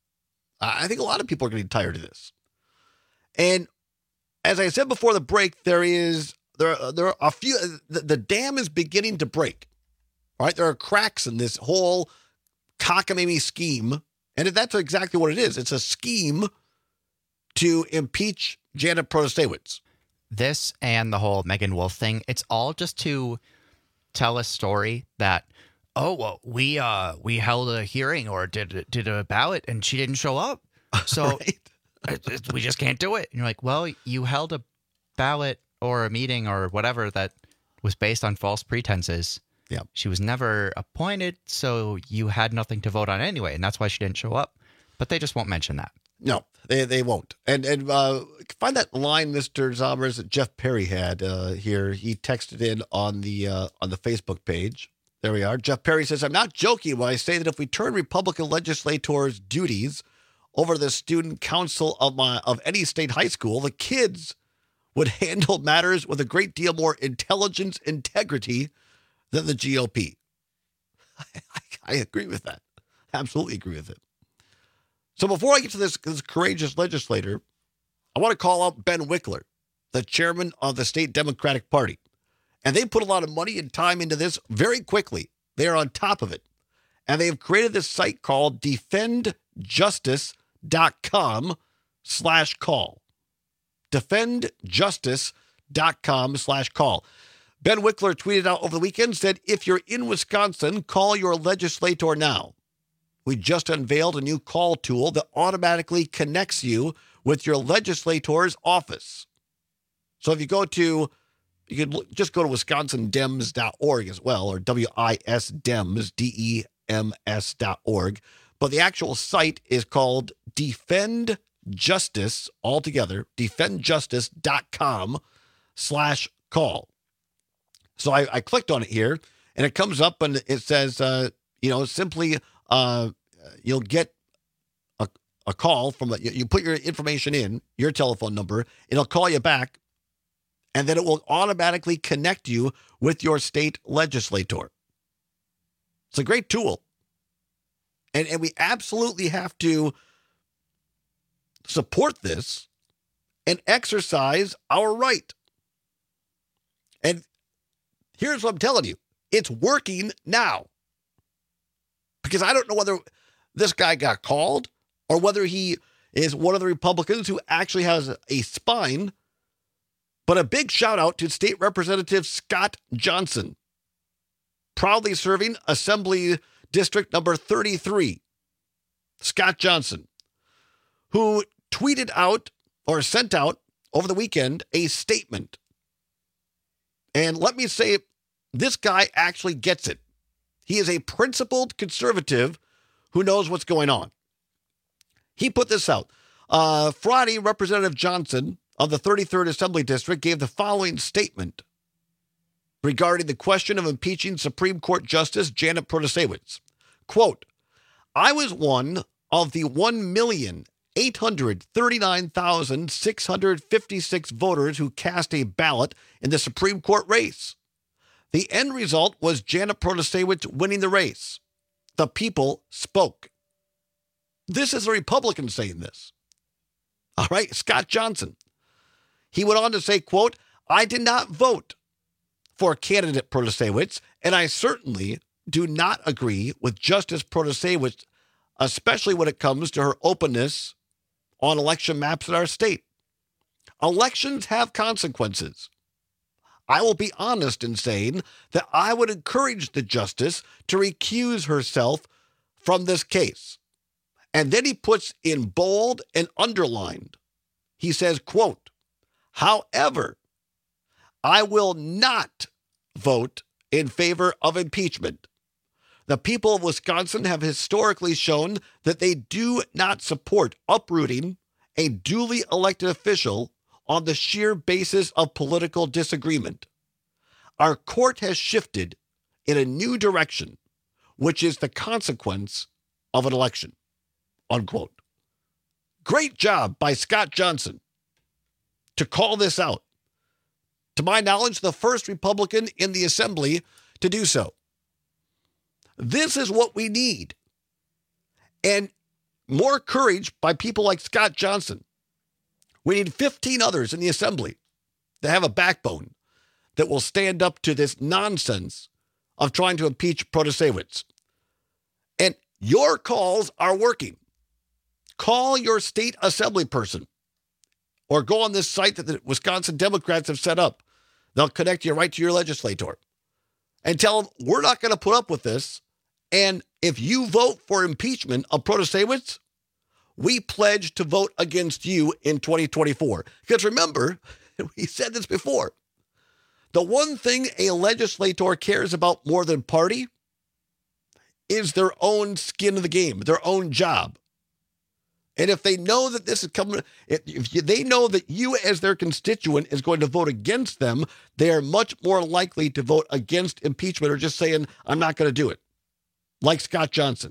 Speaker 17: I think a lot of people are getting tired of this. And as I said before the break, there is there there are a few. The, the dam is beginning to break. Right, there are cracks in this whole cockamamie scheme, and that's exactly what it is. It's a scheme to impeach Janet Protasewicz.
Speaker 1: This and the whole Megan Wolf thing, it's all just to tell a story that, oh, well, we uh we held a hearing or did did a ballot and she didn't show up, so right. it, it, we just can't do it. And you're like, well, you held a ballot or a meeting or whatever that was based on false pretenses.
Speaker 17: Yeah,
Speaker 1: she was never appointed, so you had nothing to vote on anyway, and that's why she didn't show up. But they just won't mention that.
Speaker 17: No, they they won't. And and uh, find that line, Mister Zombers, that Jeff Perry had uh, here. He texted in on the uh, on the Facebook page. There we are. Jeff Perry says, I'm not joking when I say that if we turn Republican legislators' duties over to the student council of my of any state high school, the kids would handle matters with a great deal more intelligence, integrity than the G O P. I, I agree with that. Absolutely agree with it. So before I get to this, this courageous legislator, I want to call out Ben Wickler. the chairman of the state Democratic Party. And they put a lot of money and time into this very quickly. They are on top of it. And they have created this site called defend justice dot com slash call. defend justice dot com slash call. Ben Wickler tweeted out over the weekend, said, if you're in Wisconsin, call your legislator now. We just unveiled a new call tool that automatically connects you with your legislator's office. So if you go to, you could just go to wisconsin dems dot org as well, or W I S Dems, D E M S dot org. But the actual site is called Defend Justice, altogether, defend justice dot com slash call. So I, I clicked on it here, and it comes up, and it says, uh, you know, simply, uh, you'll get a, a call from, a, you put your information in, your telephone number, it'll call you back, and then it will automatically connect you with your state legislator. It's a great tool. And, and we absolutely have to support this and exercise our right. And here's what I'm telling you. It's working now. Because I don't know whether this guy got called or whether he is one of the Republicans who actually has a spine. But a big shout out to State Representative Scott Johnson, proudly serving Assembly District number thirty-three. Scott Johnson, who tweeted out or sent out over the weekend a statement. And let me say, this guy actually gets it. He is a principled conservative who knows what's going on. He put this out. Uh, Friday, Representative Johnson of the thirty-third Assembly District gave the following statement regarding the question of impeaching Supreme Court Justice Janet Protasiewicz. Quote, I was one of the one million eight hundred thirty-nine thousand six hundred fifty-six voters who cast a ballot in the Supreme Court race. The end result was Janet Protasiewicz winning the race. The people spoke. This is a Republican saying this. All right, Scott Johnson. He went on to say, quote, I did not vote for candidate Protasiewicz, and I certainly do not agree with Justice Protasiewicz, especially when it comes to her openness on election maps in our state. Elections have consequences. I will be honest in saying that I would encourage the justice to recuse herself from this case. And then he puts in bold and underlined. He says, quote, however, I will not vote in favor of impeachment. The people of Wisconsin have historically shown that they do not support uprooting a duly elected official on the sheer basis of political disagreement. Our court has shifted in a new direction, which is the consequence of an election, unquote. Great job by Scott Johnson to call this out. To my knowledge, the first Republican in the Assembly to do so. This is what we need. And more courage by people like Scott Johnson. We need fifteen others in the Assembly that have a backbone that will stand up to this nonsense of trying to impeach Protasiewicz. And your calls are working. Call your state assembly person or go on this site that the Wisconsin Democrats have set up. They'll connect you right to your legislator and tell them, we're not going to put up with this. And if you vote for impeachment of Protasiewicz, we pledge to vote against you in twenty twenty-four. Because remember, we said this before, the one thing a legislator cares about more than party is their own skin in the game, their own job. And if they know that this is coming, if they know that you as their constituent is going to vote against them, they are much more likely to vote against impeachment or just saying, I'm not going to do it, like Scott Johnson.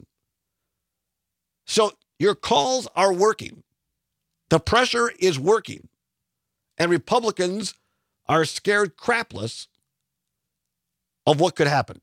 Speaker 17: So your calls are working. The pressure is working. And Republicans are scared crapless of what could happen.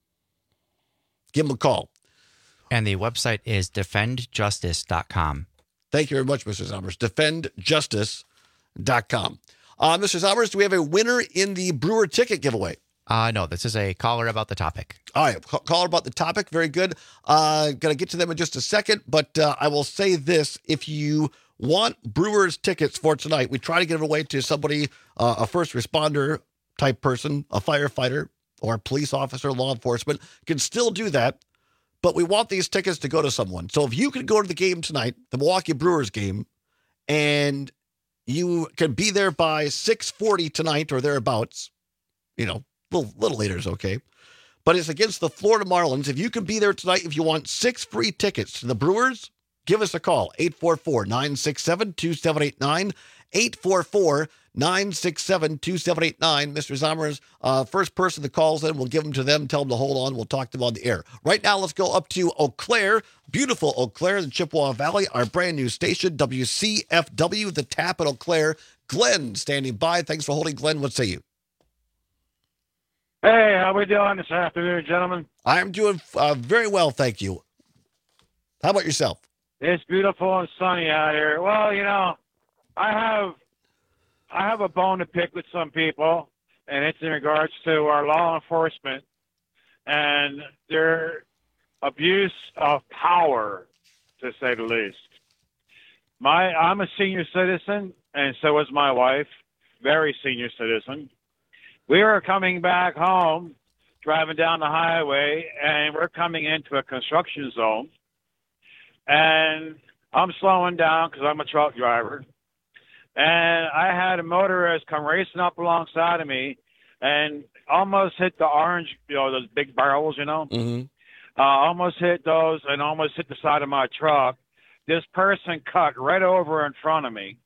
Speaker 17: Give them a call.
Speaker 1: And the website is defend justice dot com.
Speaker 17: Thank you very much, Mister Zommers. defend justice dot com. Uh, Mister Sommers, do we have a winner in the Brewer ticket giveaway?
Speaker 1: Uh, no, this is a caller about the topic.
Speaker 17: All right, caller about the topic. Very good. Uh, going to get to them in just a second, but uh, I will say this. If you want Brewers tickets for tonight, we try to give it away to somebody, uh, a first responder type person, a firefighter, or a police officer, law enforcement, can still do that. But we want these tickets to go to someone. So if you could go to the game tonight, the Milwaukee Brewers game, and you can be there by six forty tonight or thereabouts, you know, a little, little later is okay. But it's against the Florida Marlins. If you can be there tonight, if you want six free tickets to the Brewers, give us a call, eight four four, nine six seven, two seven eight nine, eight four four, nine six seven, two seven eight nine. Mister Zommers, uh, first person that calls in, we'll give them to them, tell them to hold on. We'll talk to them on the air. Right now, let's go up to Eau Claire, beautiful Eau Claire, the Chippewa Valley, our brand new station, W C F W, the Tap at Eau Claire. Glenn standing by. Thanks for holding. Glenn, what say you?
Speaker 4: Hey, how we doing this afternoon, gentlemen?
Speaker 17: I'm doing uh, very well, thank you. How about yourself?
Speaker 4: It's beautiful and sunny out here. Well, you know, I have I have a bone to pick with some people, and it's in regards to our law enforcement and their abuse of power, to say the least. My I'm a senior citizen, and so is my wife, very senior citizen. We were coming back home, driving down the highway, and we're coming into a construction zone. And I'm slowing down because I'm a truck driver. And I had a motorist come racing up alongside of me and almost hit the orange, you know, those big barrels, you know.
Speaker 17: Mm-hmm.
Speaker 4: Uh, almost hit those and almost hit the side of my truck. This person cut right over in front of me.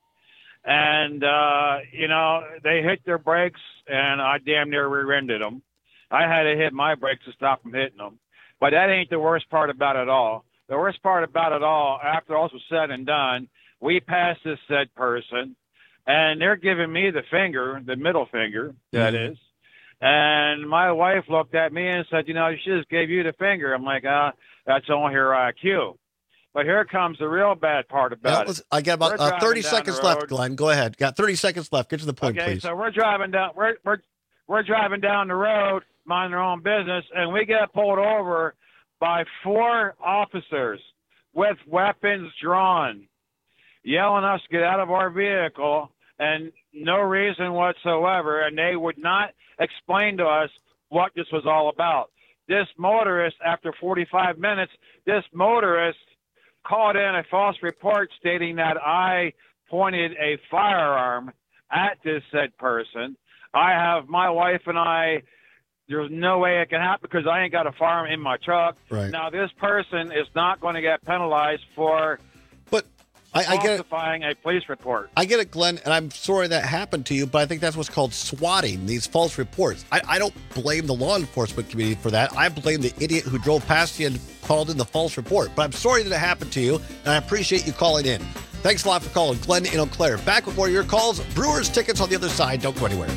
Speaker 4: And, uh, you know, they hit their brakes, and I damn near rear-ended them. I had to hit my brakes to stop them hitting them. But that ain't the worst part about it all. The worst part about it all, after all was said and done, we passed this said person, and they're giving me the finger, the middle finger, that
Speaker 17: Mm-hmm.
Speaker 4: is. And my wife looked at me and said, you know, she just gave you the finger. I'm like, uh, that's only her I Q. But here comes the real bad part about
Speaker 17: was,
Speaker 4: it.
Speaker 17: I got about
Speaker 4: We're
Speaker 17: uh, thirty
Speaker 4: driving down
Speaker 17: seconds
Speaker 4: the
Speaker 17: left,
Speaker 4: road.
Speaker 17: Glenn. Go ahead. Got thirty seconds left. Get to the point,
Speaker 4: Okay,
Speaker 17: please.
Speaker 4: so we're driving down we're we're we're driving down the road, minding our own business, and we get pulled over by four officers with weapons drawn, yelling us to get out of our vehicle, and no reason whatsoever, and they would not explain to us what this was all about. This motorist, after forty-five minutes, this motorist called in a false report stating that I pointed a firearm at this said person. I have my wife and I, there's no way it can happen because I ain't got a firearm in my truck.
Speaker 17: Right.
Speaker 4: Now, this person is not going to get penalized for
Speaker 17: but I, I get it.
Speaker 4: falsifying a police report.
Speaker 17: I get it, Glenn, and I'm sorry that happened to you, but I think that's what's called swatting, these false reports. I, I don't blame the law enforcement community for that. I blame the idiot who drove past you and called in the false report. But I'm sorry that it happened to you, and I appreciate you calling in. Thanks a lot for calling. Glenn in Eau Claire. Back with more of your calls. Brewers tickets on the other side. Don't go anywhere.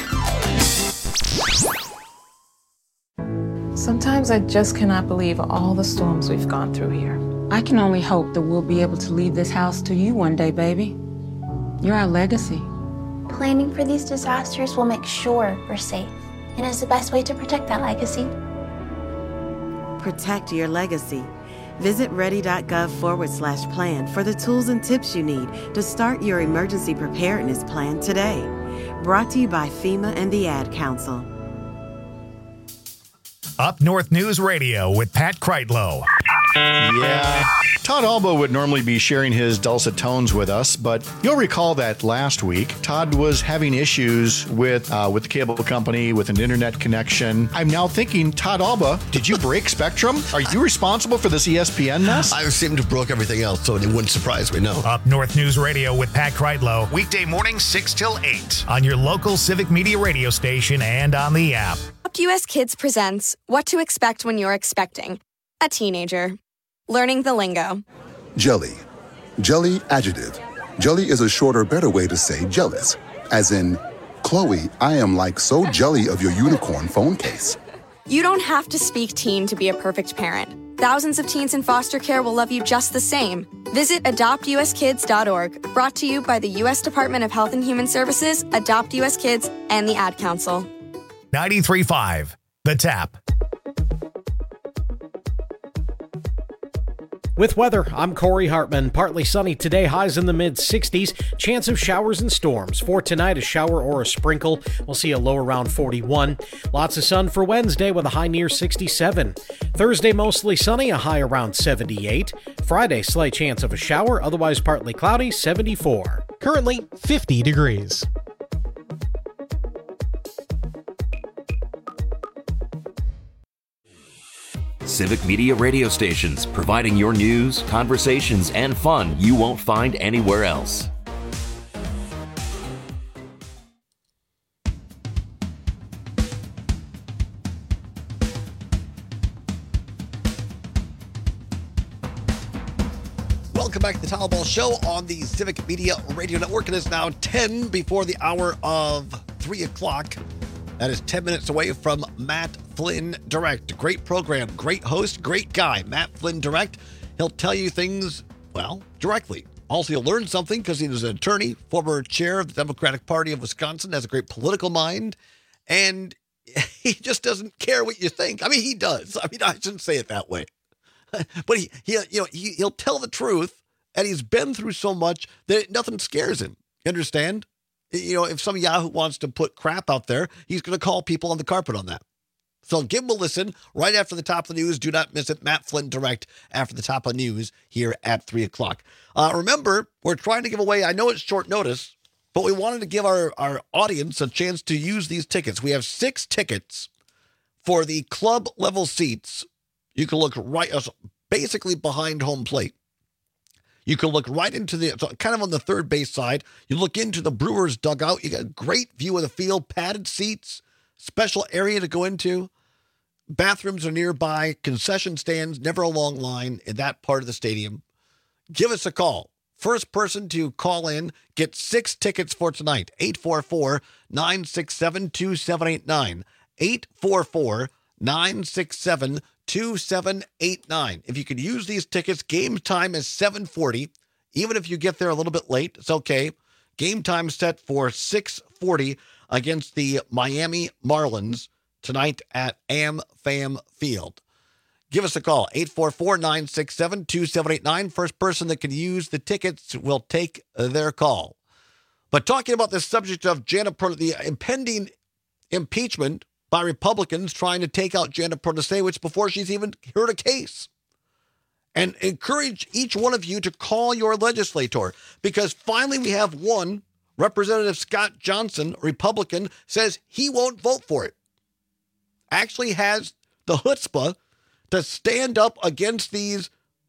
Speaker 5: Sometimes I just cannot believe all the storms we've gone through here.
Speaker 6: I can only hope that we'll be able to leave this house to you one day, baby. You're our legacy.
Speaker 35: Planning for these disasters will make sure we're safe, and is the best way to protect that legacy.
Speaker 7: Protect your legacy. Visit ready.gov forward slash plan for the tools and tips you need to start your emergency preparedness plan today. Brought to you by FEMA and the Ad Council.
Speaker 8: Up North News Radio with Pat Kreitlow.
Speaker 9: Yeah. Todd Alba would normally be sharing his dulcet tones with us, but you'll recall that last week, Todd was having issues with uh, with the cable company, with an internet connection. I'm now thinking, Todd Alba, did you break Spectrum? Are you responsible for this E S P N mess?
Speaker 17: I seem to have broke everything else, so it wouldn't surprise me, no.
Speaker 8: Up North News Radio with Pat Kreitlow, weekday mornings six till eight on your local Civic Media radio station and on the app.
Speaker 11: Up U S Kids presents What to Expect When You're Expecting a Teenager. Learning the lingo.
Speaker 29: Jelly. Jelly adjective. Jelly is a shorter, better way to say jealous. As in, Chloe, I am like so jelly of your unicorn phone case.
Speaker 11: You don't have to speak teen to be a perfect parent. thousands of teens in foster care will love you just the same. Visit adopt u s kids dot org, brought to you by the U S Department of Health and Human Services, Adopt U S Kids, and the Ad Council.
Speaker 8: ninety-three point five The Tap.
Speaker 2: With weather, I'm Corey Hartman. Partly sunny today, highs in the mid sixties. Chance of showers and storms. For tonight, a shower or a sprinkle. We'll see a low around forty-one. Lots of sun for Wednesday with a high near sixty-seven. Thursday, mostly sunny, a high around seventy-eight. Friday, slight chance of a shower, otherwise partly cloudy, seventy-four.
Speaker 3: Currently fifty degrees.
Speaker 10: Civic Media radio stations, providing your news, conversations, and fun you won't find anywhere else.
Speaker 17: Welcome back to the Tyler Ball Show on the Civic Media Radio Network. It is now ten before the hour of three o'clock. That is ten minutes away from Matt Flynn Direct. Great program, great host, great guy. Matt Flynn Direct. He'll tell you things, well, directly. Also, you'll learn something because he was an attorney, former chair of the Democratic Party of Wisconsin, has a great political mind, and he just doesn't care what you think. I mean, he does. I mean, I shouldn't say it that way. But he, he you know, he, he'll tell the truth, and he's been through so much that nothing scares him. You understand? You know, if some Yahoo wants to put crap out there, he's going to call people on the carpet on that. So give him a listen right after the top of the news. Do not miss it. Matt Flynn Direct after the top of news here at three o'clock. Uh, remember, we're trying to give away, I know it's short notice, but we wanted to give our, our audience a chance to use these tickets. We have six tickets for the club level seats. You can look right, uh, basically behind home plate. You can look right into the, so kind of on the third base side. You look into the Brewers dugout. You got a great view of the field, padded seats, special area to go into. Bathrooms are nearby, concession stands, never a long line in that part of the stadium. Give us a call. First person to call in, get six tickets for tonight. eight four four, nine six seven, two seven eight nine. eight four four, nine six seven, two seven eight nine. If you could use these tickets, game time is seven forty. Even if you get there a little bit late, it's okay. Game time set for six forty against the Miami Marlins tonight at AmFam Field. Give us a call, eight four four, nine six seven, two seven eight nine. First person that can use the tickets will take their call. But talking about this subject of Janet Pro- the impending impeachment by Republicans trying to take out Janet Protasewicz before she's even heard a case. And encourage each one of you to call your legislator, because finally we have one, Representative Scott Johnson, Republican, says he won't vote for it. Actually has the chutzpah to stand up against these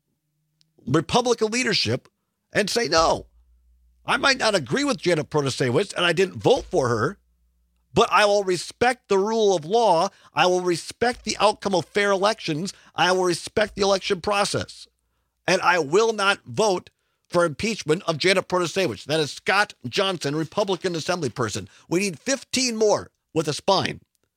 Speaker 17: Republican leadership and say, no, I might not agree with Janet Protasewicz and I didn't vote for her, but I will respect the rule of law. I will respect the outcome of fair elections. I will respect the election process. And I will not vote for impeachment of Janet Protasewicz. That is Scott Johnson, Republican assemblyperson. We need fifteen more with a spine.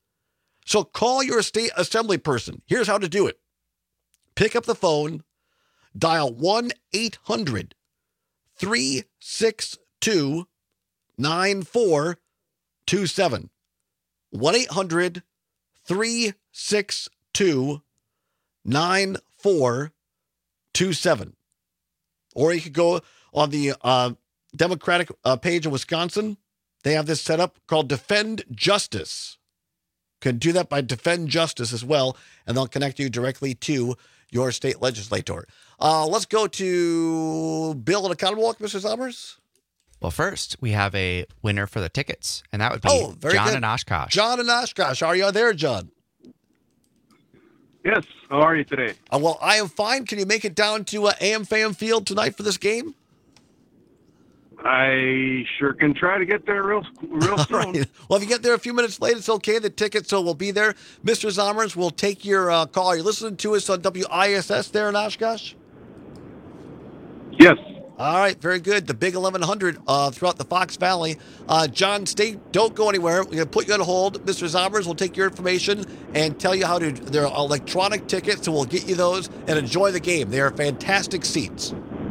Speaker 17: So call your state assembly person. Here's how to do it. Pick up the phone, dial one eight hundred, three six two, nine four two seven. one eight hundred, three six two, nine four two seven. Or you could go on the uh, Democratic uh, page in Wisconsin. They have this set up called Defend Justice. Can do that by Defend Justice as well, and they'll connect you directly to your state legislator. Uh, let's go to Bill and Economwalk, Mister Summers.
Speaker 1: Well, first, we have a winner for the tickets, and that would be
Speaker 17: oh, very
Speaker 1: John
Speaker 17: good.
Speaker 1: in Oshkosh.
Speaker 17: John in Oshkosh. Are you there, John?
Speaker 12: Yes. How are you today?
Speaker 17: Uh, well, I am fine. Can you make it down to uh, AmFam Field tonight for this game?
Speaker 12: I sure can try to get there real, real soon.
Speaker 17: Right. Well, if you get there a few minutes late, it's okay. The tickets so will be there. Mister Zommers will take your uh, call. Are you listening to us on W I S S there in Oshkosh?
Speaker 12: Yes.
Speaker 17: All right, very good. The big eleven hundred uh, throughout the Fox Valley. Uh, John, stay, don't go anywhere. We're going to put you on hold. Mister Zommers will take your information and tell you how to, they're electronic tickets, so we'll get you those and enjoy the game. They are fantastic seats.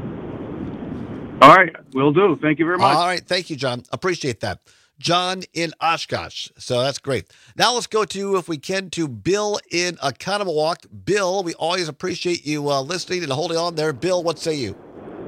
Speaker 12: All right, will do. Thank you very much.
Speaker 17: All right, thank you, John. Appreciate that. John in Oshkosh. So that's great. Now let's go to, if we can, to Bill in Oconomowoc. Bill, we always appreciate you uh, listening and holding on there. Bill, what say you?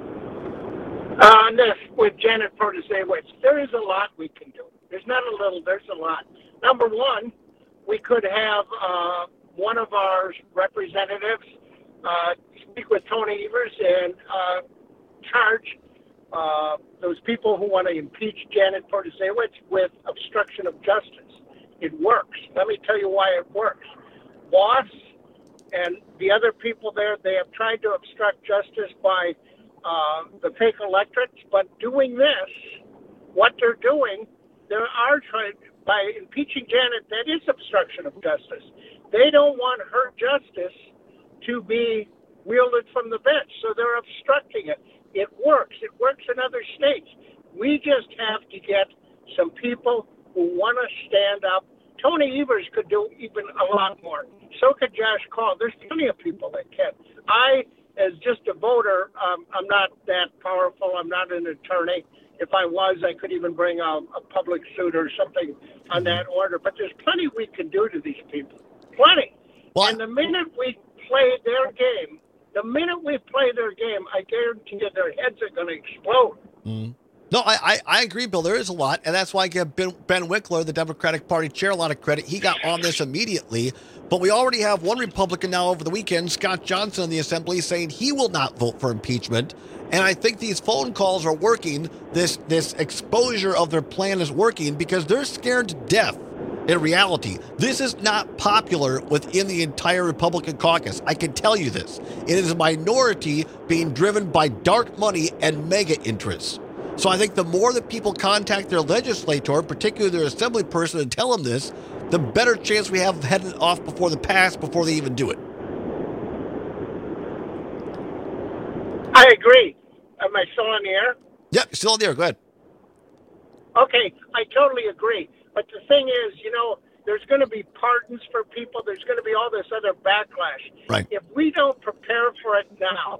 Speaker 13: Uh, on this, with Janet Protasiewicz, there is a lot we can do. There's not a little, there's a lot. Number one, we could have uh, one of our representatives uh, speak with Tony Evers and uh, charge uh, those people who want to impeach Janet Protasiewicz with obstruction of justice. It works. Let me tell you why it works. Boss and the other people there, they have tried to obstruct justice by uh, the fake electorates, but doing this, what they're doing, they are trying, by impeaching Janet, that is obstruction of justice. They don't want her justice to be wielded from the bench, so they're obstructing it. It works. It works in other states. We just have to get some people who want to stand up. Tony Evers could do even a lot more. So could Josh Call. There's plenty of people that can. I, as just a voter, um, I'm not that powerful. I'm not an attorney. If I was, I could even bring a, a public suit or something on that order. But there's plenty we can do to these people. Plenty. What? And the minute we play their game, the minute we play their game, I guarantee you their heads are going to explode.
Speaker 17: Mm. No, I, I, I agree, Bill. There is a lot, and that's why I give Ben, Ben Winkler, the Democratic Party chair, a lot of credit. He got on this immediately, but we already have one Republican now over the weekend, Scott Johnson in the Assembly, saying he will not vote for impeachment. And I think these phone calls are working. This, this exposure of their plan is working because they're scared to death. In reality, this is not popular within the entire Republican caucus. I can tell you this. It is a minority being driven by dark money and mega interests. So I think the more that people contact their legislator, particularly their assembly person, and tell them this, the better chance we have of heading off before the pass before they even do it.
Speaker 13: I agree. Am I still on the air?
Speaker 17: Yep, still on the air. Go ahead.
Speaker 13: Okay, I totally agree. But the thing is, you know, there's going to be pardons for people. There's going to be all this other backlash.
Speaker 17: Right.
Speaker 13: If we don't prepare for it now,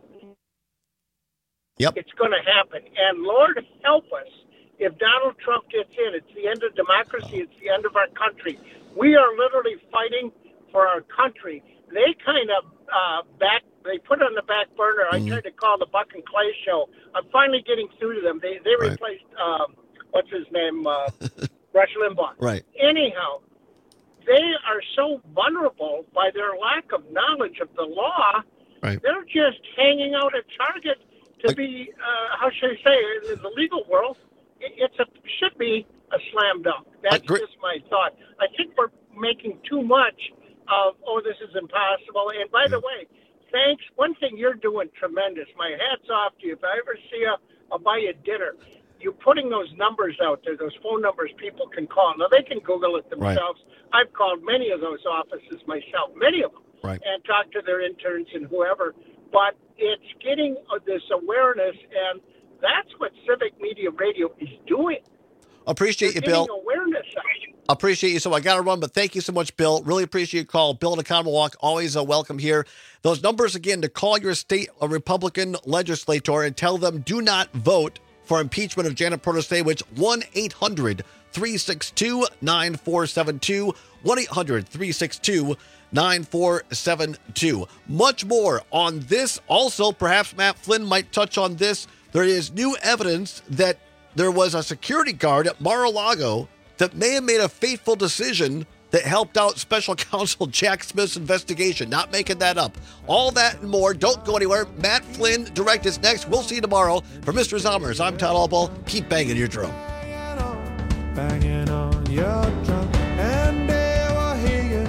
Speaker 17: yep,
Speaker 13: it's going to happen. And Lord help us if Donald Trump gets in. It's the end of democracy. It's the end of our country. We are literally fighting for our country. They kind of uh, back. They put it on the back burner. Mm-hmm. I tried to call the Buck and Clay show. I'm finally getting through to them. They they right. replaced um, what's his name. Uh, Rush Limbaugh.
Speaker 17: Right.
Speaker 13: Anyhow, they are so vulnerable by their lack of knowledge of the law.
Speaker 17: Right.
Speaker 13: They're just hanging out a target to like, be, uh, how should I say, in the legal world, it, it's a should be a slam dunk. That's just my thought. I think we're making too much of, oh, this is impossible. And by yeah. the way, thanks. One thing you're doing tremendous. My hat's off to you. If I ever see you, I'll buy you dinner. You're putting those numbers out there, those phone numbers people can call. Now, they can Google it themselves. Right. I've called many of those offices myself, many of them,
Speaker 17: right.
Speaker 13: and talked to their interns and whoever. But it's getting this awareness, and that's what Civic Media Radio is doing.
Speaker 17: Appreciate
Speaker 13: They're
Speaker 17: you, Bill.
Speaker 13: Awareness.
Speaker 17: Appreciate you. So I got to run, but thank you so much, Bill. Really appreciate your call. Bill in Oconomowoc, always a welcome here. Those numbers, again, to call your state a Republican legislator and tell them do not vote for impeachment of Janet Protasiewicz, one eight hundred three six two nine four seven two, one eight hundred three six two nine four seven two. Much more on this. Also, perhaps Matt Flynn might touch on this. There is new evidence that there was a security guard at Mar-a-Lago that may have made a fateful decision that helped out Special Counsel Jack Smith's investigation. Not making that up. All that and more. Don't go anywhere. Matt Flynn, Direct, is next. We'll see you tomorrow. For Mister Zommers, I'm Todd Albaugh. Keep banging your drum.
Speaker 14: Banging on your drum, and they will hear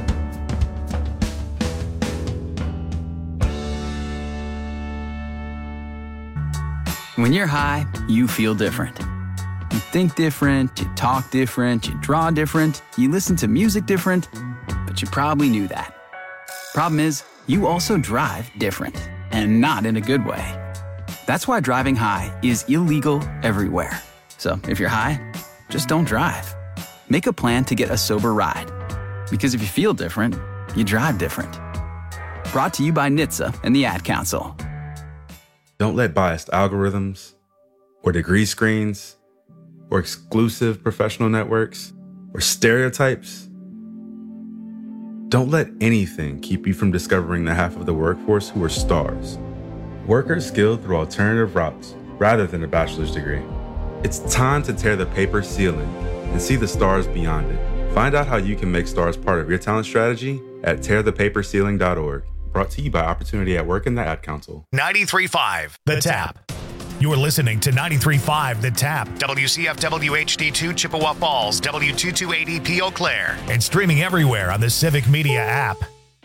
Speaker 15: you. When you're high, you feel different. You think different, you talk different, you draw different, you listen to music different, but you probably knew that. Problem is, you also drive different, and not in a good way. That's why driving high is illegal everywhere. So if you're high, just don't drive. Make a plan to get a sober ride. Because if you feel different, you drive different. Brought to you by N H T S A and the Ad Council.
Speaker 16: Don't let biased algorithms or degree screens or exclusive professional networks or stereotypes. Don't let anything keep you from discovering the half of the workforce who are stars. Workers skilled through alternative routes rather than a bachelor's degree. It's time to tear the paper ceiling and see the stars beyond it. Find out how you can make stars part of your talent strategy at tear the paper ceiling dot org. Brought to you by Opportunity at Work and the Ad Council.
Speaker 8: ninety-three point five The Tap. You are listening to ninety-three point five The Tap, W C F W H D two Chippewa Falls, W two two eight zero P Eau Claire, and streaming everywhere on the Civic Media app.